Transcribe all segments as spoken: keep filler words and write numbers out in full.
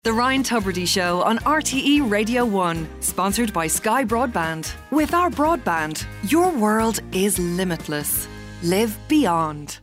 The Ryan Tubridy Show on R T E Radio one, sponsored by Sky Broadband. With our broadband, your world is limitless. Live beyond.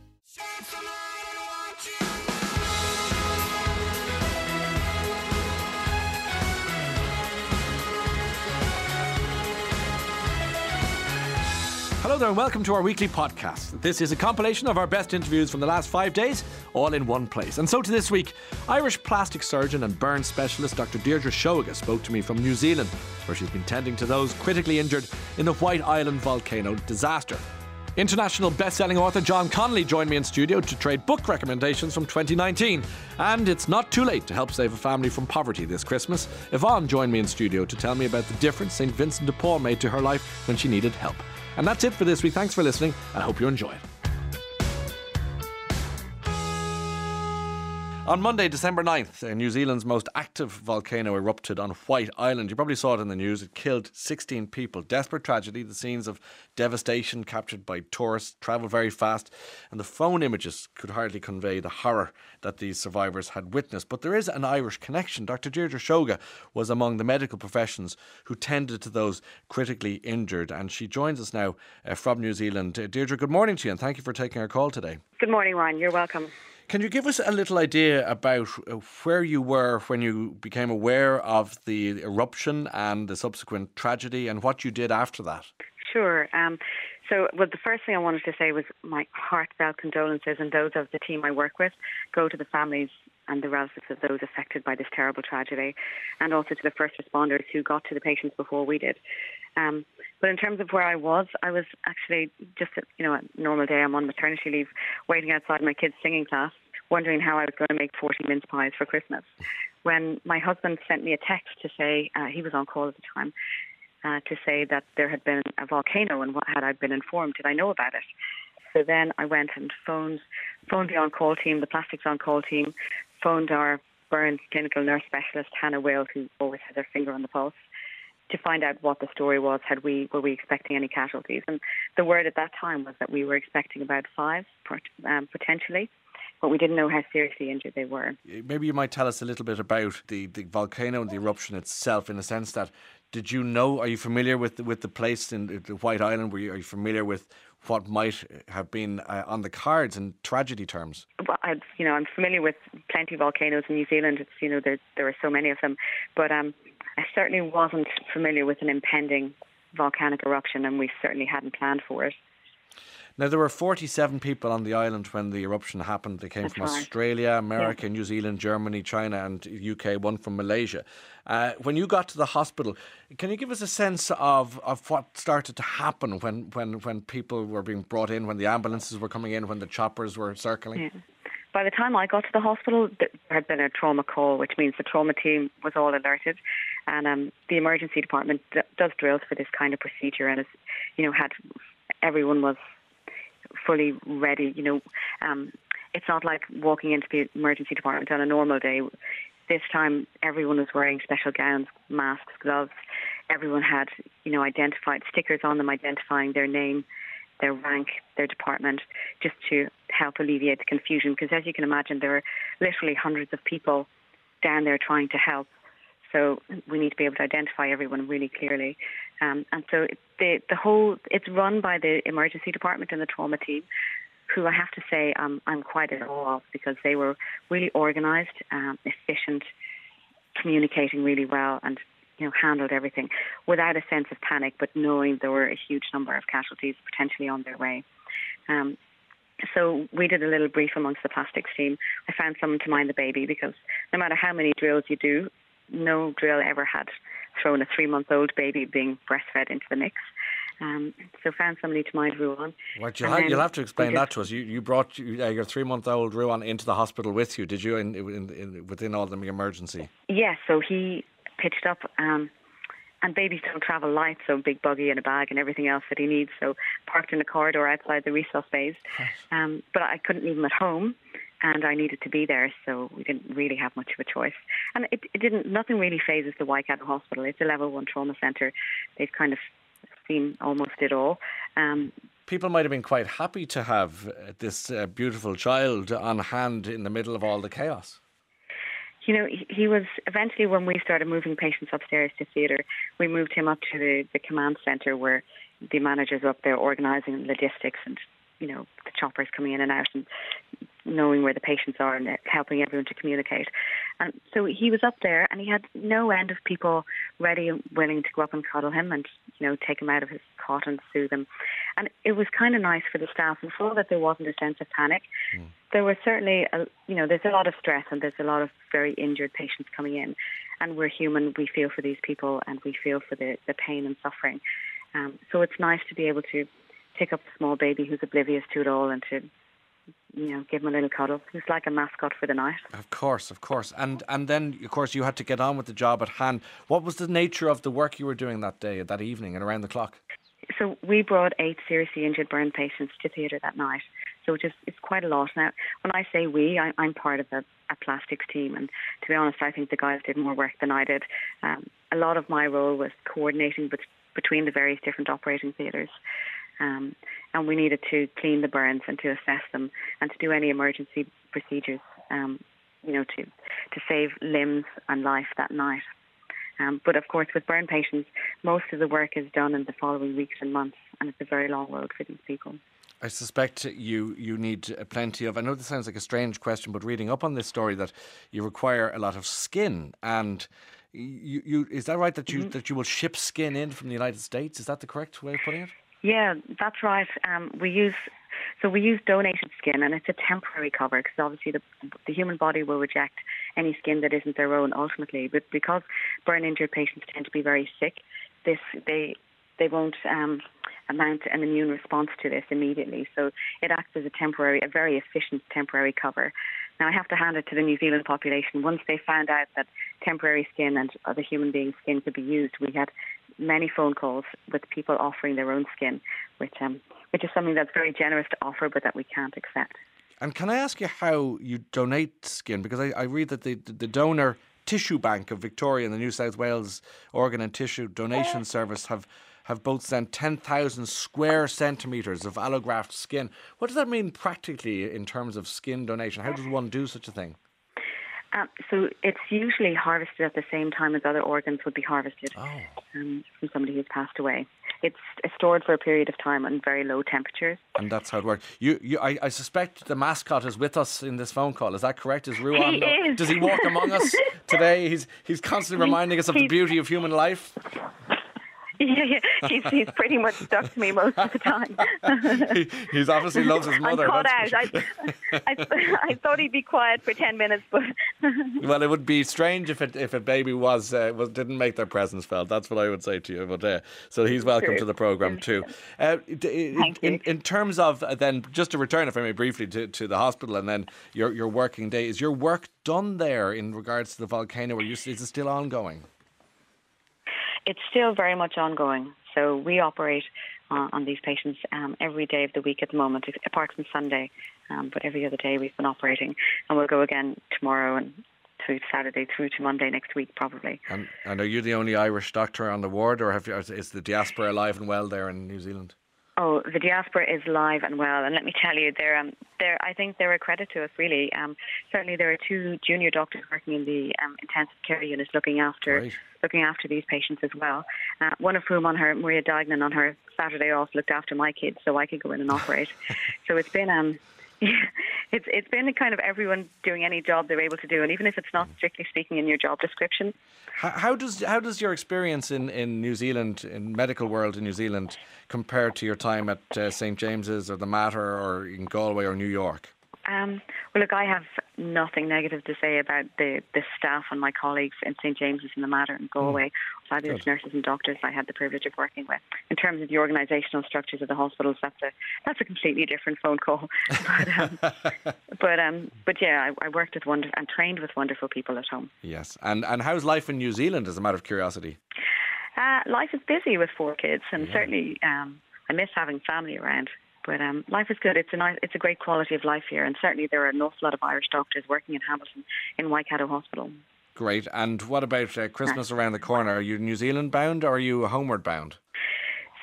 Hello there and welcome to our weekly podcast. This is a compilation of our best interviews from the last five days, all in one place. And so to this week, Irish plastic surgeon and burn specialist Doctor Deirdre Shoga spoke to me from New Zealand, where she's been tending to those critically injured in the White Island volcano disaster. International best-selling author John Connolly joined me in studio to trade book recommendations from twenty nineteen. And it's not too late to help save a family from poverty this Christmas. Yvonne joined me in studio to tell me about the difference Saint Vincent de Paul made to her life when she needed help. And that's it for this week. Thanks for listening. I hope you enjoy it. On Monday, December ninth, New Zealand's most active volcano erupted on White Island. You probably saw it in the news. It killed sixteen people. Desperate tragedy. The scenes of devastation captured by tourists travel very fast. And the phone images could hardly convey the horror that these survivors had witnessed. But there is an Irish connection. Doctor Deirdre Shoga was among the medical professions who tended to those critically injured. And she joins us now uh, from New Zealand. Uh, Deirdre, good morning to you and thank you for taking our call today. Good morning, Ryan. You're welcome. Can you give us a little idea about where you were when you became aware of the eruption and the subsequent tragedy and what you did after that? Sure. Um, so, well, the first thing I wanted to say was my heartfelt condolences, and those of the team I work with go to the families and the relatives of those affected by this terrible tragedy, and also to the first responders who got to the patients before we did. Um, but in terms of where I was, I was actually just, a, you know, a normal day. I'm on maternity leave, waiting outside my kids' singing class, wondering how I was going to make forty mince pies for Christmas, when my husband sent me a text to say, uh, he was on call at the time, uh, to say that there had been a volcano and what had I been informed, did I know about it? So then I went and phoned, phoned the on-call team, the plastics on-call team, phoned our burn clinical nurse specialist, Hannah Wales, who always has her finger on the pulse, to find out what the story was. Had we were we expecting any casualties? And the word at that time was that we were expecting about five, um, potentially, but we didn't know how seriously injured they were. Maybe you might tell us a little bit about the, the volcano and the eruption itself, in the sense that, did you know, are you familiar with the, with the place in the White Island? Were you, are you familiar with what might have been uh, on the cards in tragedy terms? Well, I've, you know, I'm familiar with plenty of volcanoes in New Zealand. It's, you know, there there are so many of them, but um, I certainly wasn't familiar with an impending volcanic eruption, and we certainly hadn't planned for it. Now, there were forty-seven people on the island when the eruption happened. They came That's from right. Australia, America, yeah. New Zealand, Germany, China and U K, one from Malaysia. Uh, when you got to the hospital, can you give us a sense of, of what started to happen when, when, when people were being brought in, when the ambulances were coming in, when the choppers were circling? Yeah. By the time I got to the hospital, there had been a trauma call, which means the trauma team was all alerted. And um, the emergency department d- does drills for this kind of procedure, and it's, you know, had everyone was fully ready. You know, um, it's not like walking into the emergency department on a normal day. This time, everyone was wearing special gowns, masks, gloves. Everyone had, you know, identified stickers on them identifying their name, their rank, their department, just to help alleviate the confusion. Because as you can imagine, there are literally hundreds of people down there trying to help. So we need to be able to identify everyone really clearly. Um, and so the the whole, it's run by the emergency department and the trauma team, who I have to say um, I'm quite in awe of, because they were really organised, um, efficient, communicating really well, and, you know, handled everything without a sense of panic, but knowing there were a huge number of casualties potentially on their way. Um, so we did a little brief amongst the plastics team. I found someone to mind the baby, because no matter how many drills you do, no drill ever had thrown a three-month-old baby being breastfed into the mix. Um, so found somebody to mind Ruan. Right, you'll, ha- you'll have to explain that to us. You you brought you, uh, your three-month-old Ruan into the hospital with you, did you, in, in, in, within all the emergency? Yes, so he pitched up, um, and babies don't travel light, so big buggy and a bag and everything else that he needs, so parked in the corridor outside the resus bays. Um, but I couldn't leave him at home, and I needed to be there, so we didn't really have much of a choice. And it, it didn't, nothing really phases the Waikato Hospital. It's a level one trauma centre. They've kind of seen almost it all. Um, People might have been quite happy to have uh, this uh, beautiful child on hand in the middle of all the chaos. you know, he, he was eventually, when we started moving patients upstairs to theatre, we moved him up to the, the command centre where the managers up there organising logistics and, you know, the choppers coming in and out and knowing where the patients are and helping everyone to communicate. And so he was up there, and he had no end of people ready and willing to go up and cuddle him and, you know, take him out of his cot and soothe him. And it was kind of nice for the staff, and so that there wasn't a sense of panic. Mm. There was certainly, a, you know, there's a lot of stress and there's a lot of very injured patients coming in, and we're human. We feel for these people, and we feel for the, the pain and suffering. Um, so it's nice to be able to pick up a small baby who's oblivious to it all and to, you know, give him a little cuddle. He's like a mascot for the night. Of course, of course. And and then, of course, you had to get on with the job at hand. What was the nature of the work you were doing that day, that evening and around the clock? So we brought eight seriously injured burn patients to theatre that night. So it just, it's quite a lot. Now, when I say we, I, I'm part of a, a plastics team. And to be honest, I think the guys did more work than I did. Um, a lot of my role was coordinating bet- between the various different operating theatres. Um, and we needed to clean the burns and to assess them and to do any emergency procedures, um, you know, to, to save limbs and life that night. Um, but of course, with burn patients, most of the work is done in the following weeks and months, and it's a very long road for these people. I suspect you you need plenty of, I know this sounds like a strange question, but reading up on this story, that you require a lot of skin. And you, you is that right, that you mm-hmm. that you will ship skin in from the United States? Is that the correct way of putting it? Yeah, that's right. Um, we use so we use donated skin, and it's a temporary cover, because obviously the the human body will reject any skin that isn't their own ultimately. But because burn injured patients tend to be very sick, this they they won't um, mount an immune response to this immediately. So it acts as a temporary, a very efficient temporary cover. Now, I have to hand it to the New Zealand population. Once they found out that temporary skin and other human beings' skin could be used, we had many phone calls with people offering their own skin, which um, which is something that's very generous to offer, but that we can't accept. And can I ask you how you donate skin? Because I, I read that the, the donor tissue bank of Victoria and the New South Wales Organ and Tissue Donation Service have have both sent ten thousand square centimetres of allograft skin. What does that mean practically in terms of skin donation? How does one do such a thing? Um, so it's usually harvested at the same time as other organs would be harvested oh. um, from somebody who's passed away. It's stored for a period of time on very low temperatures. And that's how it works. You, you, I, I suspect the mascot is with us in this phone call. Is that correct? Is Ruan? He is. Does he walk among us today? He's he's constantly reminding us of the beauty of human life. Yeah, yeah. He's, he's pretty much stuck to me most of the time. he he's obviously loves his mother. I'm caught out. I, I, I thought he'd be quiet for ten minutes, but well, it would be strange if it, if a baby was uh, was didn't make their presence felt. That's what I would say to you. But uh, so he's welcome True. to the programme too. Uh, in, in, in terms of uh, then, just to return, if I may briefly, to, to the hospital and then your your working day, is your work done there in regards to the volcano? Or is it still ongoing? It's still very much ongoing. So we operate uh, on these patients um, every day of the week at the moment, apart from Sunday. Um, but every other day we've been operating, and we'll go again tomorrow and through Saturday through to Monday next week probably. And, and are you the only Irish doctor on the ward, or have you, is the diaspora alive and well there in New Zealand? Oh, the diaspora is live and well, and let me tell you, they're, um, they're, I think they're a credit to us, really. Um, certainly, there are two junior doctors working in the um, intensive care unit, looking after right. looking after these patients as well. Uh, one of whom, on her Maria Dignan, on her Saturday off, looked after my kids, so I could go in and operate. So it's been um, yeah, it's it's been kind of everyone doing any job they're able to do, and even if it's not strictly speaking in your job description. How, how does how does your experience in, in New Zealand, in medical world in New Zealand, compare to your time at uh, Saint James's or the Mater or in Galway or New York? Um, well, look, I have nothing negative to say about the, the staff and my colleagues in Saint James's and the Mater in Galway. Mm. Fabulous nurses and doctors I had the privilege of working with. In terms of the organisational structures of the hospitals, that's a that's a completely different phone call. But um, but, um, but yeah, I, I worked with wonder and trained with wonderful people at home. Yes, and and how's life in New Zealand, as a matter of curiosity? Uh, life is busy with four kids, and yeah. certainly um, I miss having family around. But um, life is good. It's a nice, it's a great quality of life here, and certainly there are an awful lot of Irish doctors working in Hamilton in Waikato Hospital. Great. And what about uh, Christmas around the corner? Are you New Zealand bound or are you homeward bound?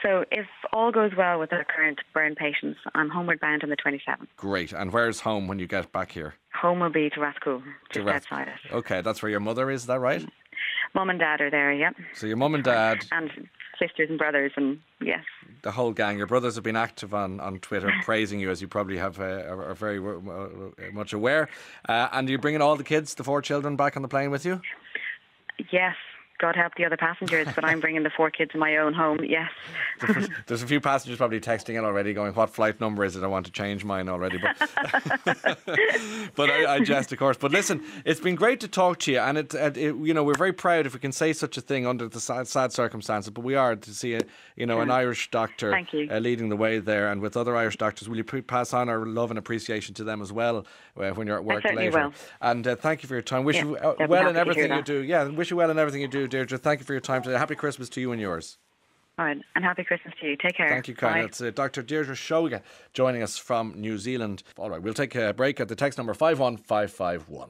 So if all goes well with our current burn patients, I'm homeward bound on the twenty-seventh. Great. And where's home when you get back here? Home will be to Rathcoole, just Rath- outside it. Okay, that's where your mother is, is that right? Mum and Dad are there, yeah. So your mum and dad... And sisters and brothers, and yes. The whole gang. Your brothers have been active on, on Twitter praising you, as you probably have uh, are, are very uh, much aware. Uh, and you're bringing all the kids, the four children, back on the plane with you? Yes. God help the other passengers, but I'm bringing the four kids in my own home, yes. There's a few passengers probably texting in already going, what flight number is it? I want to change mine already. But, but I, I jest, of course. But listen, it's been great to talk to you. And, it, it, it, you know, we're very proud if we can say such a thing under the sad, sad circumstances. But we are to see, a, you know, an Irish doctor uh, leading the way there. And with other Irish doctors, will you p- pass on our love and appreciation to them as well uh, when you're at work I certainly later? Will. And uh, thank you for your time. Wish yeah, you uh, well in everything you do. Yeah, wish you well in everything you do, Deirdre. Thank you for your time today. Happy Christmas to you and yours. All right, and happy Christmas to you. Take care. Thank you, Karen. It's uh, Doctor Deirdre Shoga joining us from New Zealand. All right, we'll take a break at the text number five one five five one.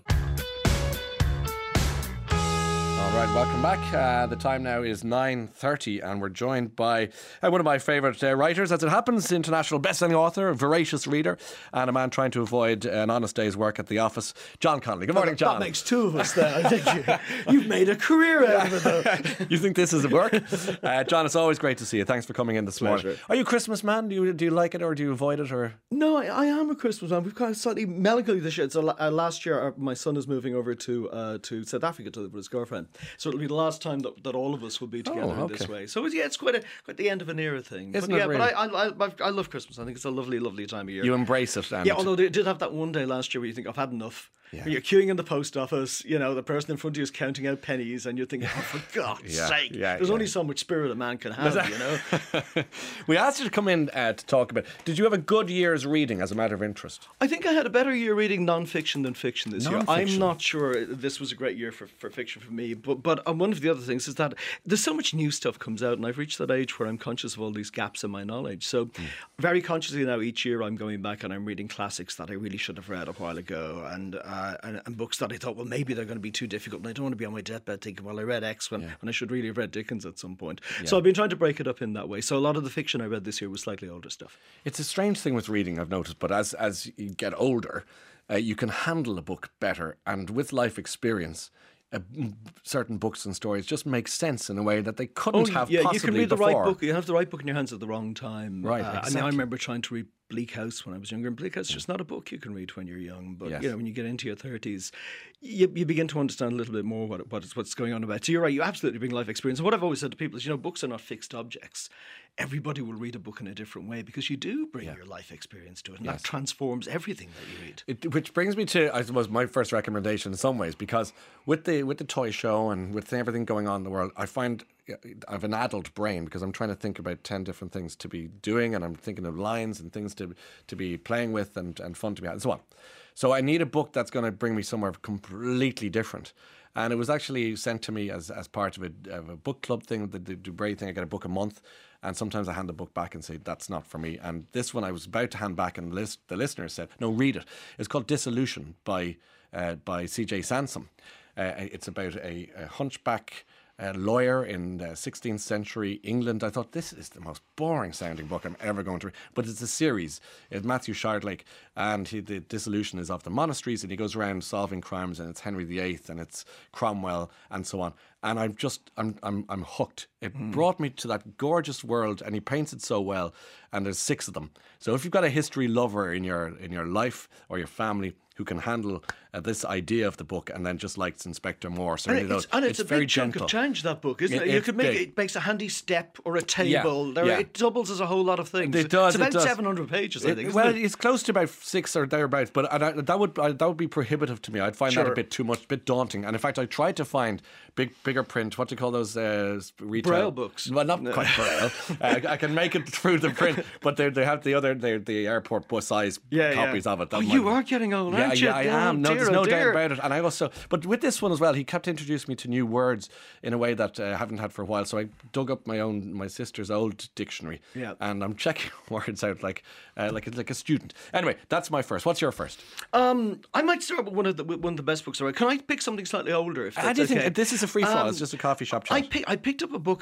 All right, welcome back. Uh, the time now is nine thirty and we're joined by uh, one of my favourite uh, writers, as it happens, international best-selling author, a voracious reader, and a man trying to avoid an honest day's work at the office, John Connolly. Good morning, that, John. That makes two of us there. I think you, you've made a career out of it, though. You think this is a work? Uh, John, it's always great to see you. Thanks for coming in this Pleasure. morning. Are you a Christmas man? Do you, do you like it or do you avoid it? Or No, I, I am a Christmas man. We've got slightly melancholy this year. So uh, last year, uh, my son is moving over to uh, to South Africa to live with his girlfriend. So it'll be the last time that, that all of us will be together oh, okay. in this way. So yeah, it's quite a quite the end of an era thing. Isn't but it yeah, really? but I, I I I love Christmas. I think it's a lovely, lovely time of year. You embrace it. And yeah, although they did have that one day last year where you think, I've had enough. Yeah. When you're queuing in the post office, you know, the person in front of you is counting out pennies and you're thinking, oh, for God's yeah, sake, yeah, there's yeah. only so much spirit a man can have, you know. We asked you to come in uh, to talk about, did you have a good year's reading as a matter of interest? I think I had a better year reading non-fiction than fiction this year. Non-fiction. I'm not sure this was a great year for, for fiction for me, but but um, one of the other things is that there's so much new stuff comes out, and I've reached that age where I'm conscious of all these gaps in my knowledge. So mm. very consciously now each year I'm going back and I'm reading classics that I really should have read a while ago, and uh, and, and books that I thought, well, maybe they're going to be too difficult, and I don't want to be on my deathbed thinking, well, I read X when, yeah. when I should really have read Dickens at some point. Yeah. So I've been trying to break it up in that way. So a lot of the fiction I read this year was slightly older stuff. It's a strange thing with reading, I've noticed, but as as you get older, uh, you can handle a book better, and with life experience, Uh, certain books and stories just make sense in a way that they couldn't oh, have yeah, possibly you can read before. the right book. You have the right book in your hands at the wrong time. Right, uh, exactly. I mean, I remember trying to read Bleak House when I was younger, and Bleak House is just not a book you can read when you're young. But yes. you know, when you get into your thirties, you, you begin to understand a little bit more what what is what's going on about. So you're right. You absolutely bring life experience. And what I've always said to people is, you know, books are not fixed objects. Everybody will read a book in a different way because you do bring yeah. your life experience to it, and yes. that transforms everything that you read. It, which brings me to, I suppose, my first recommendation in some ways, because with the with the toy show and with everything going on in the world, I find I have an adult brain because I'm trying to think about ten different things to be doing, and I'm thinking of lines and things to to be playing with and, and fun to be had and so on. So I need a book that's going to bring me somewhere completely different. And it was actually sent to me as as part of a, of a book club thing, the, the Dubray thing. I get a book a month, and sometimes I hand the book back and say, that's not for me. And this one I was about to hand back, and the, list, the listener said, no, read it. It's called Dissolution by uh, by C J Sansom. Uh, it's about a, a hunchback a lawyer in uh, sixteenth century England. I thought, this is the most boring sounding book I'm ever going to read. But it's a series. It's Matthew Shardlake, and he, the dissolution is of the monasteries, and he goes around solving crimes, and it's Henry the Eighth, and it's Cromwell, and so on. And I'm just, I'm I'm, I'm hooked. It mm. brought me to that gorgeous world, and he paints it so well, and there's six of them. So if you've got a history lover in your in your life or your family who can handle uh, this idea of the book and then just likes Inspector Morse. And, it's, and it's, it's a very big chunk gentle. of change, that book, isn't it? it you could make big. it, it makes a handy step or a table. Yeah, there, yeah. It doubles as a whole lot of things. It does. It's about it does. seven hundred pages, I think. It, isn't well, it? it's close to about six or thereabouts, but I, that would I, that would be prohibitive to me. I'd find sure. that a bit too much, a bit daunting. And in fact, I tried to find big, bigger print. What do you call those uh, retail Braille books? Well, not quite Braille. uh, I can make it through the print, but they they have the other the airport bus size yeah, copies yeah. of it. That oh, might, you are getting old, yeah, aren't you? Yeah, I am. No, dear, there's no oh doubt about it. And I also, but with this one as well, he kept introducing me to new words in a way that uh, I haven't had for a while. So I dug up my own, my sister's old dictionary, yeah. and I'm checking words out like uh, like like a student. Anyway, that's my first. What's your first? Um, I might start with one of the with one of the best books. Can I pick something slightly older? If that's How do you okay? think this is a free fall? Um, it's just a coffee shop chat. I pick, I picked up a book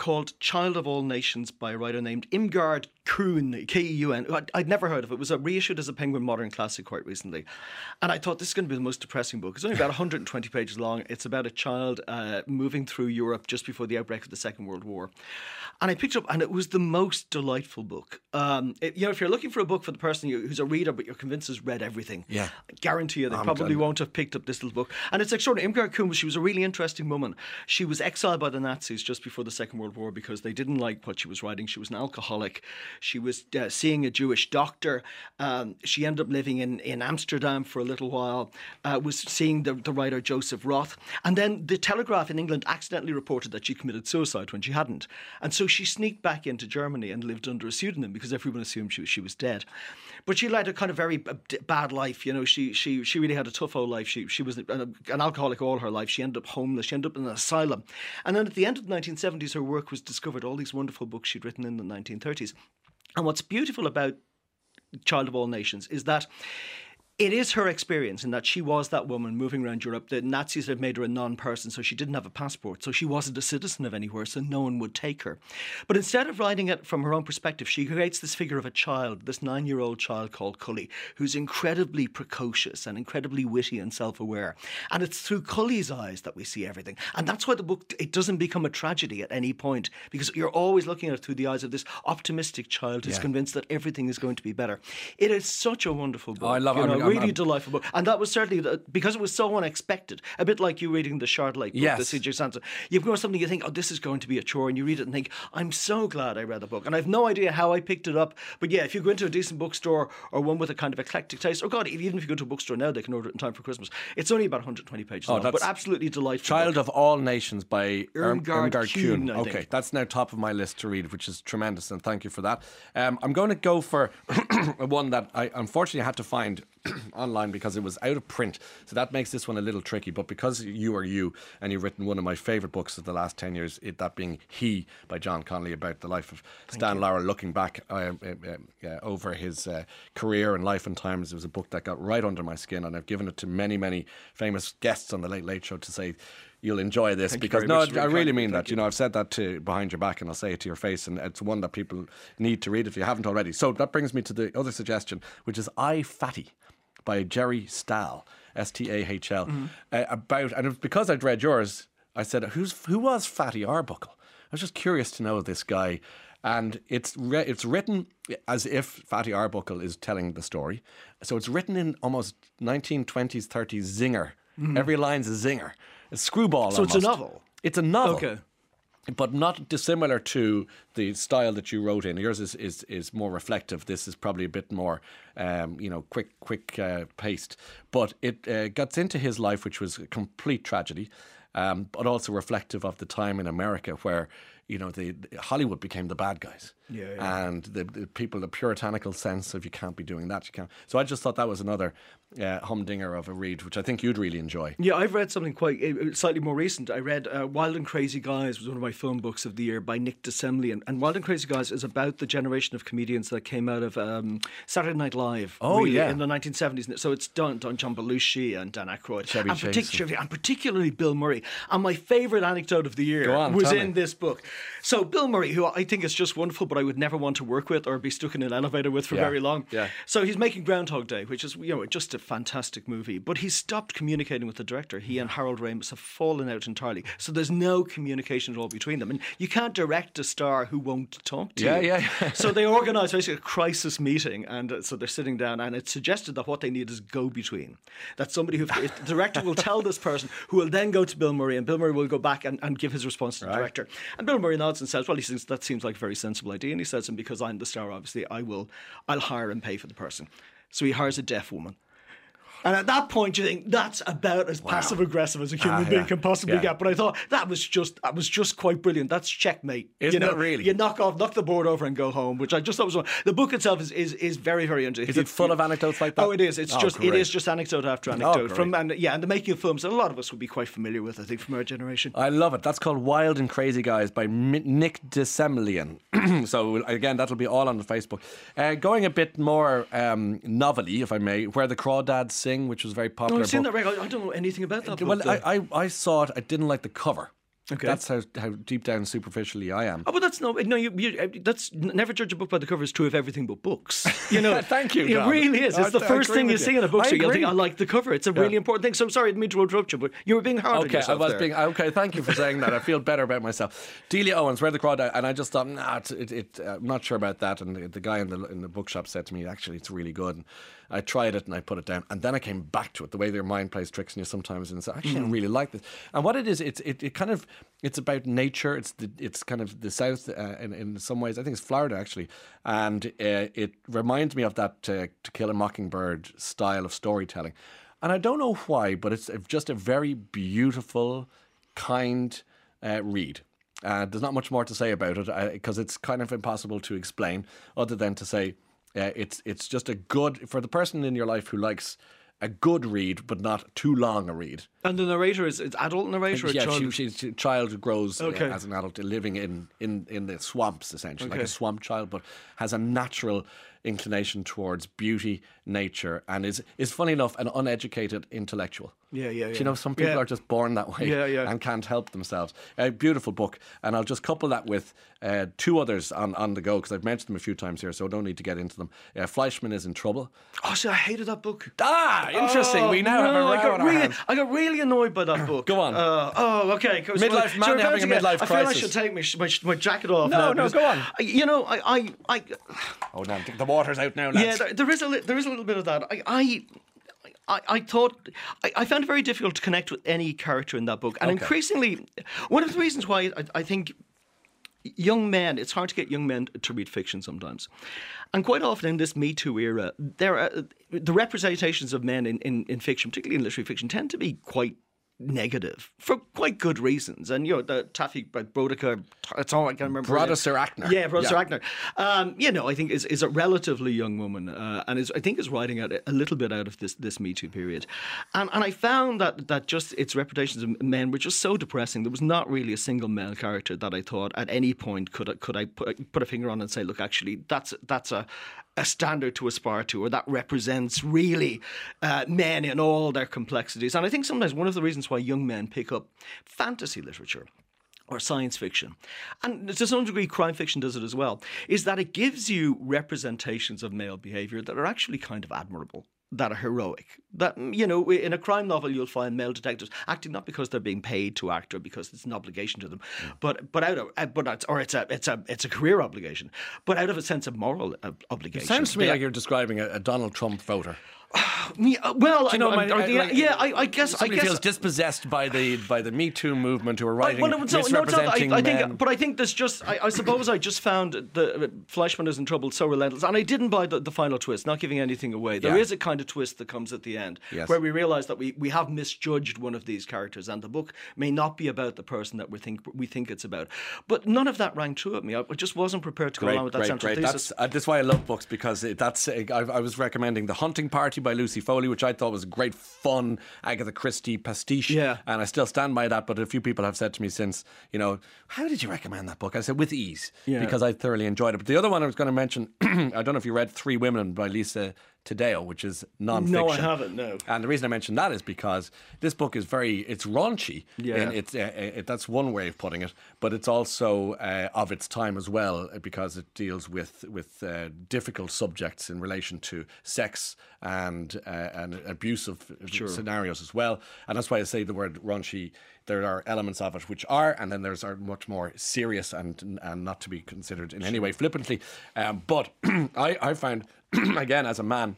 called Child of All Nations by a writer named Imgard Kuhn, K E U N. I'd never heard of it. It was reissued as a Penguin Modern Classic quite recently. And I thought, this is going to be the most depressing book. It's only about one hundred twenty pages long. It's about a child uh, moving through Europe just before the outbreak of the Second World War. And I picked it up, and it was the most delightful book. Um, it, you know, if you're looking for a book for the person who's a reader, but you're convinced has read everything, yeah. I guarantee you they I'm probably done. won't have picked up this little book. And it's extraordinary. Imgard Kuhn, she was a really interesting woman. She was exiled by the Nazis just before the Second World War because they didn't like what she was writing. She was an alcoholic. She was uh, seeing a Jewish doctor. Um, she ended up living in, in Amsterdam for a little while, uh, was seeing the, the writer Joseph Roth. And then the Telegraph in England accidentally reported that she committed suicide when she hadn't. And so she sneaked back into Germany and lived under a pseudonym because everyone assumed she, she was dead. But she led a kind of very bad life. You know, she she she really had a tough old life. She she was an, an alcoholic all her life. She ended up homeless. She ended up in an asylum. And then at the end of the nineteen seventies, her work was discovered, all these wonderful books she'd written in the nineteen thirties. And what's beautiful about Child of All Nations is that it is her experience in that she was that woman moving around Europe. The Nazis had made her a non-person, so she didn't have a passport, so she wasn't a citizen of anywhere, so no one would take her. But instead of writing it from her own perspective, she creates this figure of a child, this nine-year-old child called Cully, who's incredibly precocious and incredibly witty and self-aware. And it's through Cully's eyes that we see everything. And that's why the book, it doesn't become a tragedy at any point, because you're always looking at it through the eyes of this optimistic child who's Yeah. convinced that everything is going to be better. It is such a wonderful book. Oh, I love it. You know, I'm- I'm- really I'm- delightful book. And that was certainly, the, because it was so unexpected, a bit like you reading the Shard Lake book, Yes. the C J Sansa. You've got something you think, oh, this is going to be a chore, and you read it and think, I'm so glad I read the book. And I've no idea how I picked it up. But yeah, if you go into a decent bookstore or one with a kind of eclectic taste, or God, even if you go to a bookstore now, they can order it in time for Christmas. It's only about one hundred twenty pages Oh, long, that's but absolutely delightful. Child book. of All Nations by Irmgard Irmgard Kuhn, Kuhn. I think. Okay, that's now top of my list to read, which is tremendous, and thank you for that. Um, I'm going to go for one that I unfortunately had to find online because it was out of print, so that makes this one a little tricky. But because you are you, and you've written one of my favourite books of the last ten years, it, that being He by John Connolly, about the life of Stan Laurel, looking back uh, uh, uh, over his uh, career and life and times. It was a book that got right under my skin, and I've given it to many, many famous guests on the Late Late Show to say, you'll enjoy this. Thank you Because very no, much. I Very really kind. mean Thank that. You know, I've said that to behind your back, and I'll say it to your face, and it's one that people need to read if you haven't already. So that brings me to the other suggestion, which is I, Fatty by Jerry Stahl, S T A H L. Mm-hmm. Uh, about, and it was because I'd read yours, I said, Who's who was Fatty Arbuckle? I was just curious to know this guy. And it's re- it's written as if Fatty Arbuckle is telling the story. So it's written in almost nineteen twenties, thirties zinger. Mm-hmm. Every line's a zinger. It's screwball. So almost. it's a novel? It's a novel. Okay. But not dissimilar to the style that you wrote in. Yours is is, is more reflective. This is probably a bit more, um, you know, quick quick uh, paced. But it uh, gets into his life, which was a complete tragedy, um, but also reflective of the time in America where, you know, the, the Hollywood became the bad guys. Yeah, yeah. And the, the people, the puritanical sense of you can't be doing that, you can't. So I just thought that was another uh, humdinger of a read, which I think you'd really enjoy. Yeah, I've read something quite uh, slightly more recent. I read uh, Wild and Crazy Guys was one of my film books of the year by Nick DeSemlian. And Wild and Crazy Guys is about the generation of comedians that came out of um, Saturday Night Live. Oh, really, yeah. in the nineteen seventies. So it's done, done John Belushi and Dan Aykroyd. Chevy and, Chase. particularly, and particularly Bill Murray. And my favourite anecdote of the year Go on, was tell in me. this book. So Bill Murray, who I think is just wonderful, but I would never want to work with or be stuck in an elevator with for Yeah, very long. yeah. So he's making Groundhog Day, which is, you know, just a fantastic movie. But he's stopped communicating with the director. He and Harold Ramis have fallen out entirely. So there's no communication at all between them. And you can't direct a star who won't talk to Yeah, you. yeah, yeah. So they organise basically a crisis meeting, and uh, so they're sitting down, and it's suggested that what they need is go-between. That somebody who, if the director will tell this person, who will then go to Bill Murray, and Bill Murray will go back and, and give his response to the Right. director. And Bill Murray nods and says, well, he thinks that seems like a very sensible idea. And he says, and because I'm the star, obviously, I will, I'll hire and pay for the person. So he hires a deaf woman. And at that point, you think that's about as passive aggressive as a human Ah, being yeah. can possibly Yeah. get. But I thought that was just that was just quite brilliant. That's checkmate. Isn't you know, it really? You knock off, knock the board over, and go home. Which I just thought was one. The book itself is is, is very very interesting. Is it full of anecdotes like that? Oh, it is. It's Oh, just it great. is just anecdote after Oh, anecdote great. from and yeah, and the making of films that a lot of us would be quite familiar with. I think from our generation. I love it. That's called Wild and Crazy Guys by Mi- Nick DeSemlian. So again, that'll be all on the Facebook. Uh, going a bit more um, novelty, if I may, Where the Crawdads Sing, which was a very Oh, popular I've seen book. that. Right? I I don't know anything about that. Well, book, though. I, I, I saw it. I didn't like the cover. Okay. That's how, how deep down superficially I am. Oh, but that's no, no. You, you that's never judge a book by the cover is true of everything but books. You know, thank you. It John. really is. It's I, the first thing you, you see in a book. I So you agree. think I like the cover. It's a yeah. really important thing. So sorry, I didn't mean to interrupt you, but you were being hard okay, on yourself I was there. being okay. Thank you for saying that. I feel better about myself. Delia Owens, Where the Crawdad, and I just thought, nah, it, it, it, uh, I'm not sure about that. And the, the guy in the in the bookshop said to me, actually, it's really good. And I tried it and I put it down, and then I came back to it. The way their mind plays tricks on you sometimes, and said, actually, mm. I really like this. And what it is, it's it, it kind of it's about nature. It's the it's kind of the South uh, in in some ways. I think it's Florida actually, and uh, it reminds me of that uh, To Kill a Mockingbird style of storytelling. And I don't know why, but it's just a very beautiful, kind uh, read. Uh, there's not much more to say about it because uh, it's kind of impossible to explain, other than to say uh, it's it's just a good, for the person in your life who likes a good read, but not too long a read. And the narrator is it's adult narrator. Yeah, or child? she, she's a child who grows okay. uh, as an adult, living in, in, in the swamps, essentially, okay. like a swamp child, but has a natural inclination towards beauty, nature, and is is funny enough an uneducated intellectual. Yeah, yeah, yeah. You know, some people yeah. are just born that way yeah, yeah. and can't help themselves. A beautiful book, and I'll just couple that with uh, two others on, on the go, because I've mentioned them a few times here, so I don't need to get into them. Uh, Fleischman is in Trouble. Oh, see, I hated that book. Ah, interesting. Oh, we now no, have a row I got on our really, hands. I got really annoyed by that book. Go on. Uh, oh, okay. Midlife man so having a get, midlife I crisis. feel I should take my, my, my jacket off No, now. no, because, go on. You know, I... I, I oh, no, the water's out now, lads. Yeah, there, there is a li- there is a little bit of that. I... I I, I thought I, I found it very difficult to connect with any character in that book, and okay. increasingly, one of the reasons why I, I think young men, it's hard to get young men to read fiction sometimes, and quite often in this Me Too era, there are, the representations of men in, in, in fiction, particularly in literary fiction, tend to be quite negative for quite good reasons. And you know, the Taffy Brodika, it's all I can remember. Brada Sir Ackner. Yeah, Brada yeah. Sir Ackner. Um, you know, I think is is a relatively young woman, uh, and is I think is writing out a little bit out of this this Me Too period, and and I found that that just its reputations of men were just so depressing. There was not really a single male character that I thought at any point could I, could I put, put a finger on and say, look, actually, that's that's a a standard to aspire to, or that represents really uh, men in all their complexities. And I think sometimes one of the reasons why young men pick up fantasy literature or science fiction, and to some degree crime fiction does it as well, is that it gives you representations of male behaviour that are actually kind of admirable, that are heroic. That, you know, in a crime novel you'll find male detectives acting not because they're being paid to act or because it's an obligation to them, mm. but but out of but it's, or it's a it's a it's a career obligation, but out of a sense of moral uh, obligation. It sounds to me they, like you're describing a, a Donald Trump voter. Yeah, well, Do you know, I, my, I, I, like, yeah, I, I guess. Somebody I guess, feels dispossessed by the by the Me Too movement, who are writing I, well, no, misrepresenting no, I, I men. think, but I think there's just. I, I suppose I just found the uh, Fleischman is in Trouble so relentless, and I didn't buy the, the final twist. Not giving anything away. There yeah. is a kind of twist that comes at the end, yes. where we realise that we, we have misjudged one of these characters, and the book may not be about the person that we think we think it's about. But none of that rang true at me. I just wasn't prepared to go great, along with that great, central great. thesis. That's, uh, that's why I love books, because it, that's. Uh, I, I was recommending The Hunting Party by Lucy Foley, which I thought was a great, fun Agatha Christie pastiche, yeah. and I still stand by that. But a few people have said to me since, you know, how did you recommend that book? I said, with ease, yeah. because I thoroughly enjoyed it. But the other one I was going to mention, I don't know if you read Three Women by Lisa Taddeo, which is non-fiction. No, I haven't, no. And the reason I mention that is because this book is very, it's raunchy. Yeah. And it's, uh, it, that's one way of putting it, but it's also uh, of its time as well, because it deals with, with uh, difficult subjects in relation to sex and, uh, and abusive sure. scenarios as well. And that's why I say the word raunchy. There are elements of it which are, and then there's are much more serious and and not to be considered in any way flippantly. Um, but I, I found, again, as a man,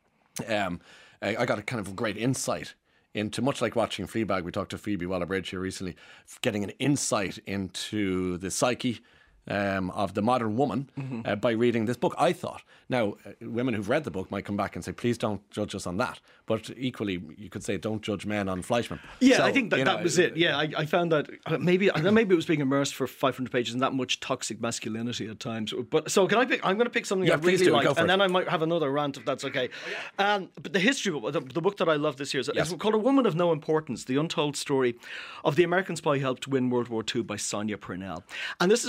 um, I, I got a kind of great insight into, much like watching Fleabag, we talked to Phoebe Waller-Bridge here recently, getting an insight into the psyche Um, of the modern woman mm-hmm. uh, by reading this book, I thought. Now, uh, women who've read the book might come back and say, please don't judge us on that. But equally, you could say, don't judge men on Fleischman. Yeah, so, I think that, that know, was it. Yeah, I, I found that uh, maybe I maybe it was being immersed for five hundred pages in that much toxic masculinity at times. But so can I pick? I'm going to pick something yeah, I really like, and it. then I might have another rant if that's okay. Oh, yeah. um, but the history book, the, the book that I love this year, is yes. called A Woman of No Importance: The Untold Story of the American Spy Who Helped Win World War Two by Sonia Purnell. And this is a book. If I